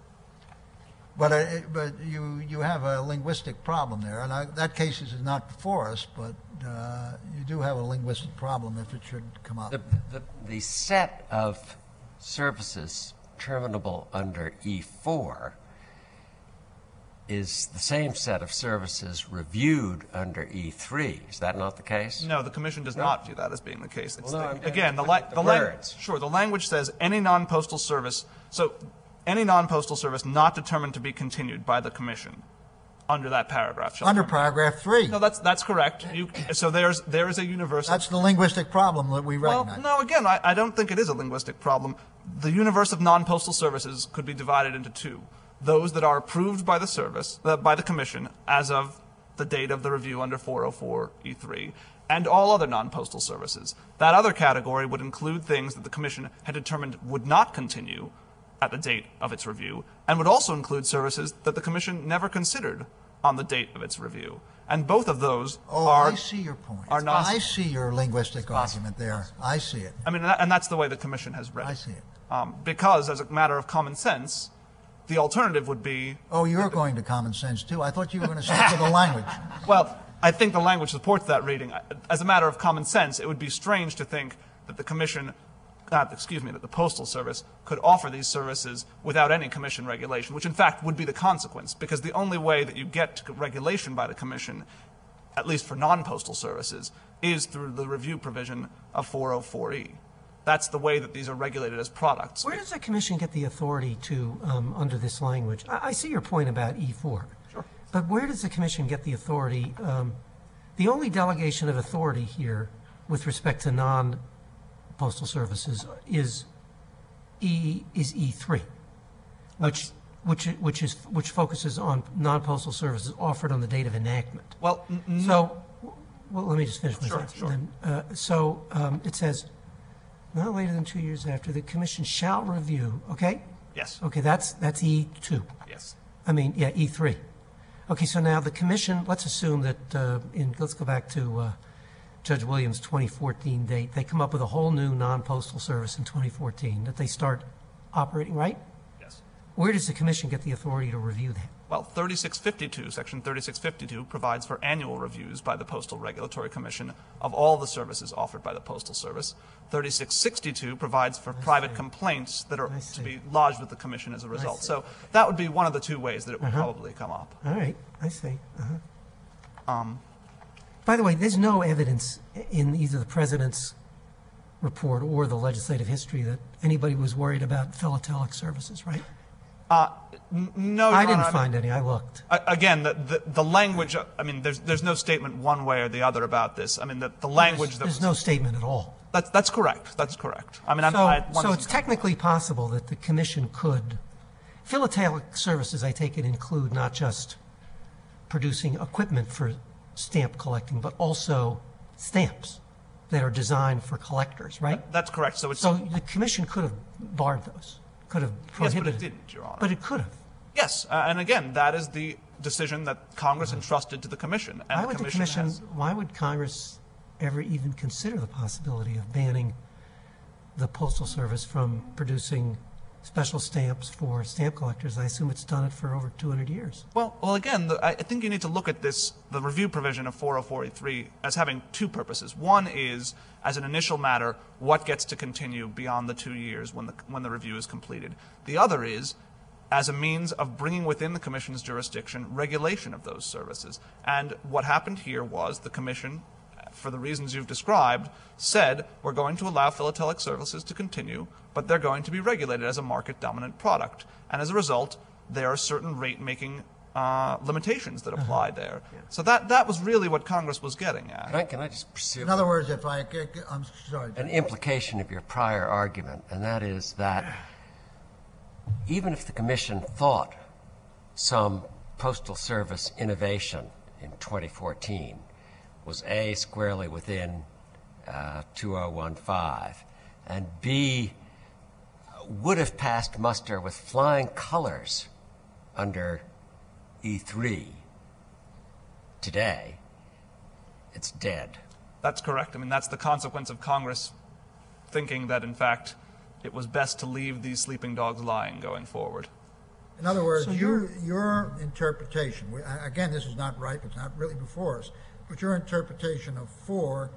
[SPEAKER 3] But, uh, but you, you have a linguistic problem there, and I, that case is not before us, but uh, you do have a linguistic problem if it should come up.
[SPEAKER 4] The, the, the set of services terminable under E four is the same set of services reviewed under E three. Is that not the case?
[SPEAKER 5] No, the Commission does not view that as being the case. It's
[SPEAKER 4] Well, no,
[SPEAKER 5] the-
[SPEAKER 4] I'm-
[SPEAKER 5] again, the,
[SPEAKER 4] I'm
[SPEAKER 5] la-
[SPEAKER 4] looking at
[SPEAKER 5] the
[SPEAKER 4] the
[SPEAKER 5] lang-
[SPEAKER 4] words.
[SPEAKER 5] Sure, the language says any non-postal service. So, any non-postal service not determined to be continued by the Commission under that paragraph. shall
[SPEAKER 3] Under
[SPEAKER 5] terminate.
[SPEAKER 3] paragraph three.
[SPEAKER 5] No, that's that's correct. You, so there's there is a universal.
[SPEAKER 3] That's the linguistic problem that we
[SPEAKER 5] Well,
[SPEAKER 3] recognize.
[SPEAKER 5] no, again, I, I don't think it is a linguistic problem. The universe of non-postal services could be divided into two. Those that are approved by the service, uh, by the Commission, as of the date of the review under four oh four E three, and all other non-postal services. That other category would include things that the Commission had determined would not continue at the date of its review, and would also include services that the Commission never considered on the date of its review. And both of those
[SPEAKER 3] Oh,
[SPEAKER 5] are...
[SPEAKER 3] I see your point.
[SPEAKER 5] are not-
[SPEAKER 3] I see your linguistic argument there. I see it.
[SPEAKER 5] I mean, and that- and that's the way the Commission has read it.
[SPEAKER 3] I see it.
[SPEAKER 5] Um, because, as a matter of common sense, the alternative would be,
[SPEAKER 3] Oh, you're going to common sense, too. I thought you were going to stick to the language.
[SPEAKER 5] well, I think the language supports that reading. As a matter of common sense, it would be strange to think that the Commission, uh, excuse me, that the Postal Service could offer these services without any Commission regulation, which in fact would be the consequence, because the only way that you get to regulation by the Commission, at least for non-postal services, is through the review provision of four oh four E. That's the way that these are regulated as products.
[SPEAKER 2] Where does the Commission get the authority to, um, under this language? I, I see your point about E four.
[SPEAKER 5] Sure.
[SPEAKER 2] But where does the Commission get the authority? Um, the only delegation of authority here with respect to non-postal services is E, is E three, which, which, which is, which focuses on non-postal services offered on the date of enactment.
[SPEAKER 5] Well, n- n-
[SPEAKER 2] So, well, let me just finish my
[SPEAKER 5] Sure,
[SPEAKER 2] sentence.
[SPEAKER 5] sure.
[SPEAKER 2] Then, uh, so um, it says, not later than two years after, the commission shall review, okay?
[SPEAKER 5] yes,
[SPEAKER 2] Okay, that's, that's E two.
[SPEAKER 5] yes.
[SPEAKER 2] I mean, yeah, E three. Okay, so now the commission, let's assume that, uh, in, let's go back to uh, Judge Williams' twenty fourteen date. They come up with a whole new non-postal service in twenty fourteen that they start operating, right?
[SPEAKER 5] Yes.
[SPEAKER 2] Where does the commission get the authority to review that?
[SPEAKER 5] Well, thirty-six fifty-two, Section thirty-six fifty-two, provides for annual reviews by the Postal Regulatory Commission of all the services offered by the Postal Service. thirty-six sixty-two provides for private complaints that are
[SPEAKER 2] I
[SPEAKER 5] to
[SPEAKER 2] see.
[SPEAKER 5] be lodged with the Commission as a result.
[SPEAKER 2] see.
[SPEAKER 5] So that would be one of the two ways that it would probably come up.
[SPEAKER 2] All right, I see. Uh-huh.
[SPEAKER 5] Um,
[SPEAKER 2] By the way, there's no evidence in either the president's report or the legislative history that anybody was worried about philatelic services, right?
[SPEAKER 5] N- No, Your
[SPEAKER 2] I didn't
[SPEAKER 5] Honor,
[SPEAKER 2] find any. I looked.
[SPEAKER 5] I- Again, the, the, the language, I mean, there's, there's no statement one way or the other about this. I mean, the, the language that
[SPEAKER 2] There's
[SPEAKER 5] was,
[SPEAKER 2] no statement at all.
[SPEAKER 5] that's, that's correct. That's correct. I mean, I'm,
[SPEAKER 2] So,
[SPEAKER 5] I
[SPEAKER 2] so
[SPEAKER 5] wanted
[SPEAKER 2] it's
[SPEAKER 5] to-
[SPEAKER 2] technically possible that the commission could, philatelic services, I take it, include not just producing equipment for stamp collecting, but also stamps that are designed for collectors, right?
[SPEAKER 5] That's correct. So it's,
[SPEAKER 2] So the commission could have barred those, could have
[SPEAKER 5] yes, but it
[SPEAKER 2] prohibited.
[SPEAKER 5] didn't, Your Honor.
[SPEAKER 2] But it could have.
[SPEAKER 5] Yes, uh, and again, that is the decision that Congress entrusted to the commission. And
[SPEAKER 2] Why would the commission,
[SPEAKER 5] has,
[SPEAKER 2] why would Congress ever even consider the possibility of banning the Postal Service from producing special stamps for stamp collectors? I assume it's done it for over two hundred years.
[SPEAKER 5] Well, well, again, the, I I think you need to look at this, the review provision of four oh four E three, as having two purposes. One is, as an initial matter, what gets to continue beyond the two years when the when the review is completed. The other is, as a means of bringing within the Commission's jurisdiction regulation of those services. And what happened here was the Commission, for the reasons you've described, said we're going to allow philatelic services to continue, but they're going to be regulated as a market-dominant product. And as a result, there are certain rate-making uh, limitations that apply there. So that, that was really what Congress was getting at.
[SPEAKER 4] Can I, can I just pursue
[SPEAKER 3] In other words, if I, I'm sorry.
[SPEAKER 4] an implication of your prior argument, and that is that even if the Commission thought some Postal Service innovation in twenty fourteen was A, squarely within uh, two oh one five, and B, would have passed muster with flying colors under E three today, it's dead.
[SPEAKER 5] That's correct. I mean, that's the consequence of Congress thinking that, in fact, it was best to leave these sleeping dogs lying going forward.
[SPEAKER 3] In other words,
[SPEAKER 2] So
[SPEAKER 3] your,
[SPEAKER 2] you're-
[SPEAKER 3] your interpretation, we- I- again, this is not right, it's not really before us, but your interpretation of four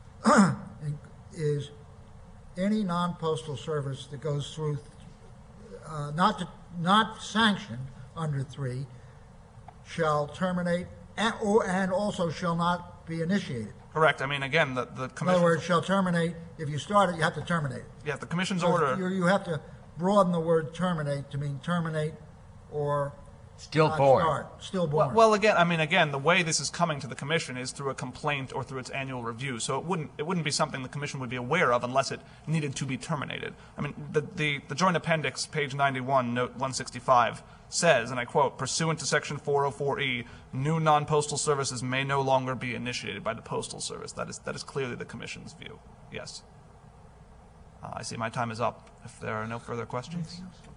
[SPEAKER 3] is any non-postal service that goes through, uh, not, to, not sanctioned under three, shall terminate and, or, and also shall not be initiated.
[SPEAKER 5] Correct. I mean, again, the, the
[SPEAKER 3] In other
[SPEAKER 5] commission.
[SPEAKER 3] words, shall terminate, if you start it, you have to terminate it.
[SPEAKER 5] Yeah, the commission's
[SPEAKER 3] So
[SPEAKER 5] order.
[SPEAKER 3] You, you have to broaden the word terminate to mean terminate or not
[SPEAKER 4] Stillborn.
[SPEAKER 3] start,
[SPEAKER 5] Well,
[SPEAKER 3] stillborn.
[SPEAKER 5] well, again, I mean, again, the way this is coming to the commission is through a complaint or through its annual review. So it wouldn't it wouldn't be something the commission would be aware of unless it needed to be terminated. I mean, the the, the joint appendix, page ninety-one, note one sixty-five, says, and I quote, "Pursuant to section four oh four E, new non-postal services may no longer be initiated by the Postal Service." That is that is clearly the commission's view. Yes. Uh, I see my time is up. If there are no further questions.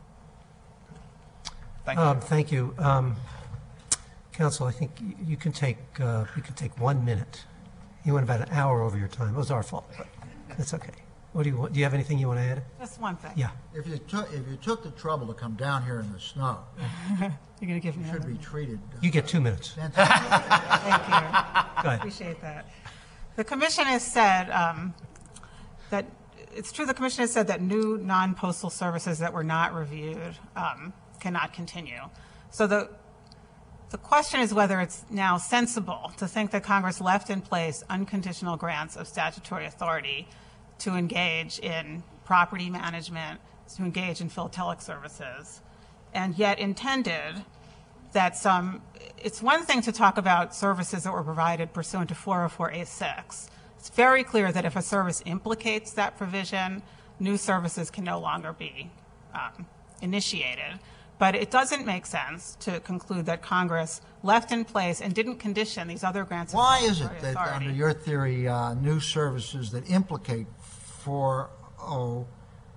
[SPEAKER 5] Thank you.
[SPEAKER 2] Um, thank you. Um, Counsel, I think y- you can take, uh, you can take one minute. You went about an hour over your time. It was our fault, but that's okay. What do you want? Do you have anything you want to add?
[SPEAKER 1] Just one thing.
[SPEAKER 2] Yeah.
[SPEAKER 3] If you took, if you took the trouble to come down here in the snow,
[SPEAKER 1] You're going to give me
[SPEAKER 3] you
[SPEAKER 1] another.
[SPEAKER 3] should be treated. uh,
[SPEAKER 2] You get two minutes.
[SPEAKER 3] fantastic.
[SPEAKER 1] Thank you.
[SPEAKER 2] Go ahead.
[SPEAKER 1] Appreciate that. The commission has said um, that, it's true, the commission has said that new non-postal services that were not reviewed um, cannot continue. So the, the question is whether it's now sensible to think that Congress left in place unconditional grants of statutory authority to engage in property management, to engage in philatelic services, and yet intended that some, it's one thing to talk about services that were provided pursuant to four oh four A six. It's very clear that if a service implicates that provision, new services can no longer be um, initiated. But it doesn't make sense to conclude that Congress left in place and didn't condition these other grants of
[SPEAKER 3] Why is it
[SPEAKER 1] statutory
[SPEAKER 3] that,
[SPEAKER 1] authority.
[SPEAKER 3] under your theory, uh, new services that implicate four oh,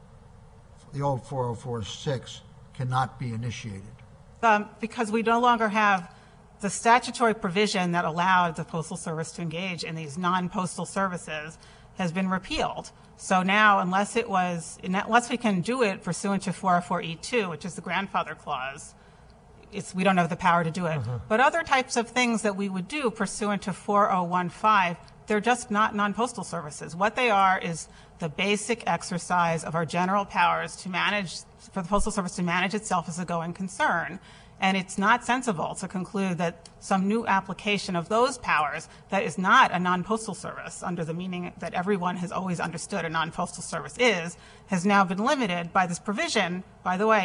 [SPEAKER 3] the old four oh four six cannot be initiated?
[SPEAKER 1] Um, because we no longer have the statutory provision that allowed the Postal Service to engage in these non-postal services has been repealed. So now, unless it was, unless we can do it pursuant to four oh four E two, which is the grandfather clause, it's, we don't have the power to do it. But other types of things that we would do pursuant to four oh one five, they're just not non-postal services. What they are is the basic exercise of our general powers to manage, for the Postal Service to manage itself as a going concern. And it's not sensible to conclude that some new application of those powers that is not a non-postal service, under the meaning that everyone has always understood a non-postal service is, has now been limited by this provision. By the way,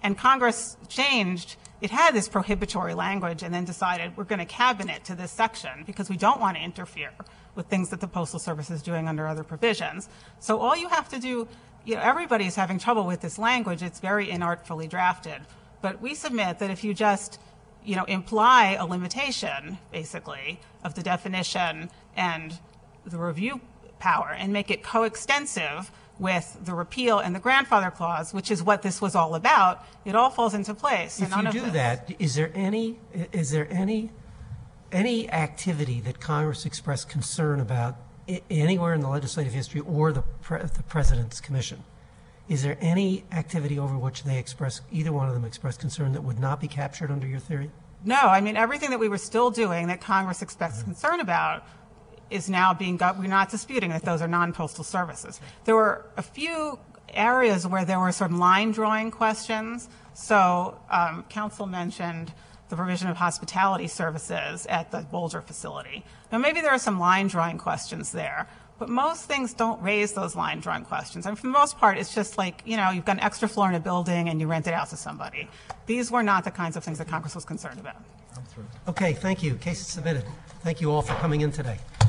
[SPEAKER 1] And Congress changed, it had this prohibitory language and then decided we're going to cabinet to this section because we don't want to interfere with things that the Postal Service is doing under other provisions. So all you have to do, you know, everybody's having trouble with this language. It's very inartfully drafted. But we submit that if you just, you know, imply a limitation, basically, of the definition and the review power and make it coextensive with the repeal and the grandfather clause, which is what this was all about, it all falls into place.
[SPEAKER 2] If you do that, is there any is there any any activity that Congress expressed concern about I- anywhere in the legislative history or the pre- the President's Commission? Is there any activity over which they express either one of them expressed concern that would not be captured under your theory?
[SPEAKER 1] No, I mean everything that we were still doing that Congress expressed concern about is now being got. We're not disputing that those are non-postal services. There were a few areas where there were sort of line drawing questions. So um, counsel mentioned the provision of hospitality services at the Boulder facility. Now maybe there are some line drawing questions there, but most things don't raise those line drawing questions. I mean, for the most part, it's just like, you know, you've got an extra floor in a building and you rent it out to somebody. These were not the kinds of things that Congress was concerned about.
[SPEAKER 2] Okay, thank you. Case is submitted. Thank you all for coming in today.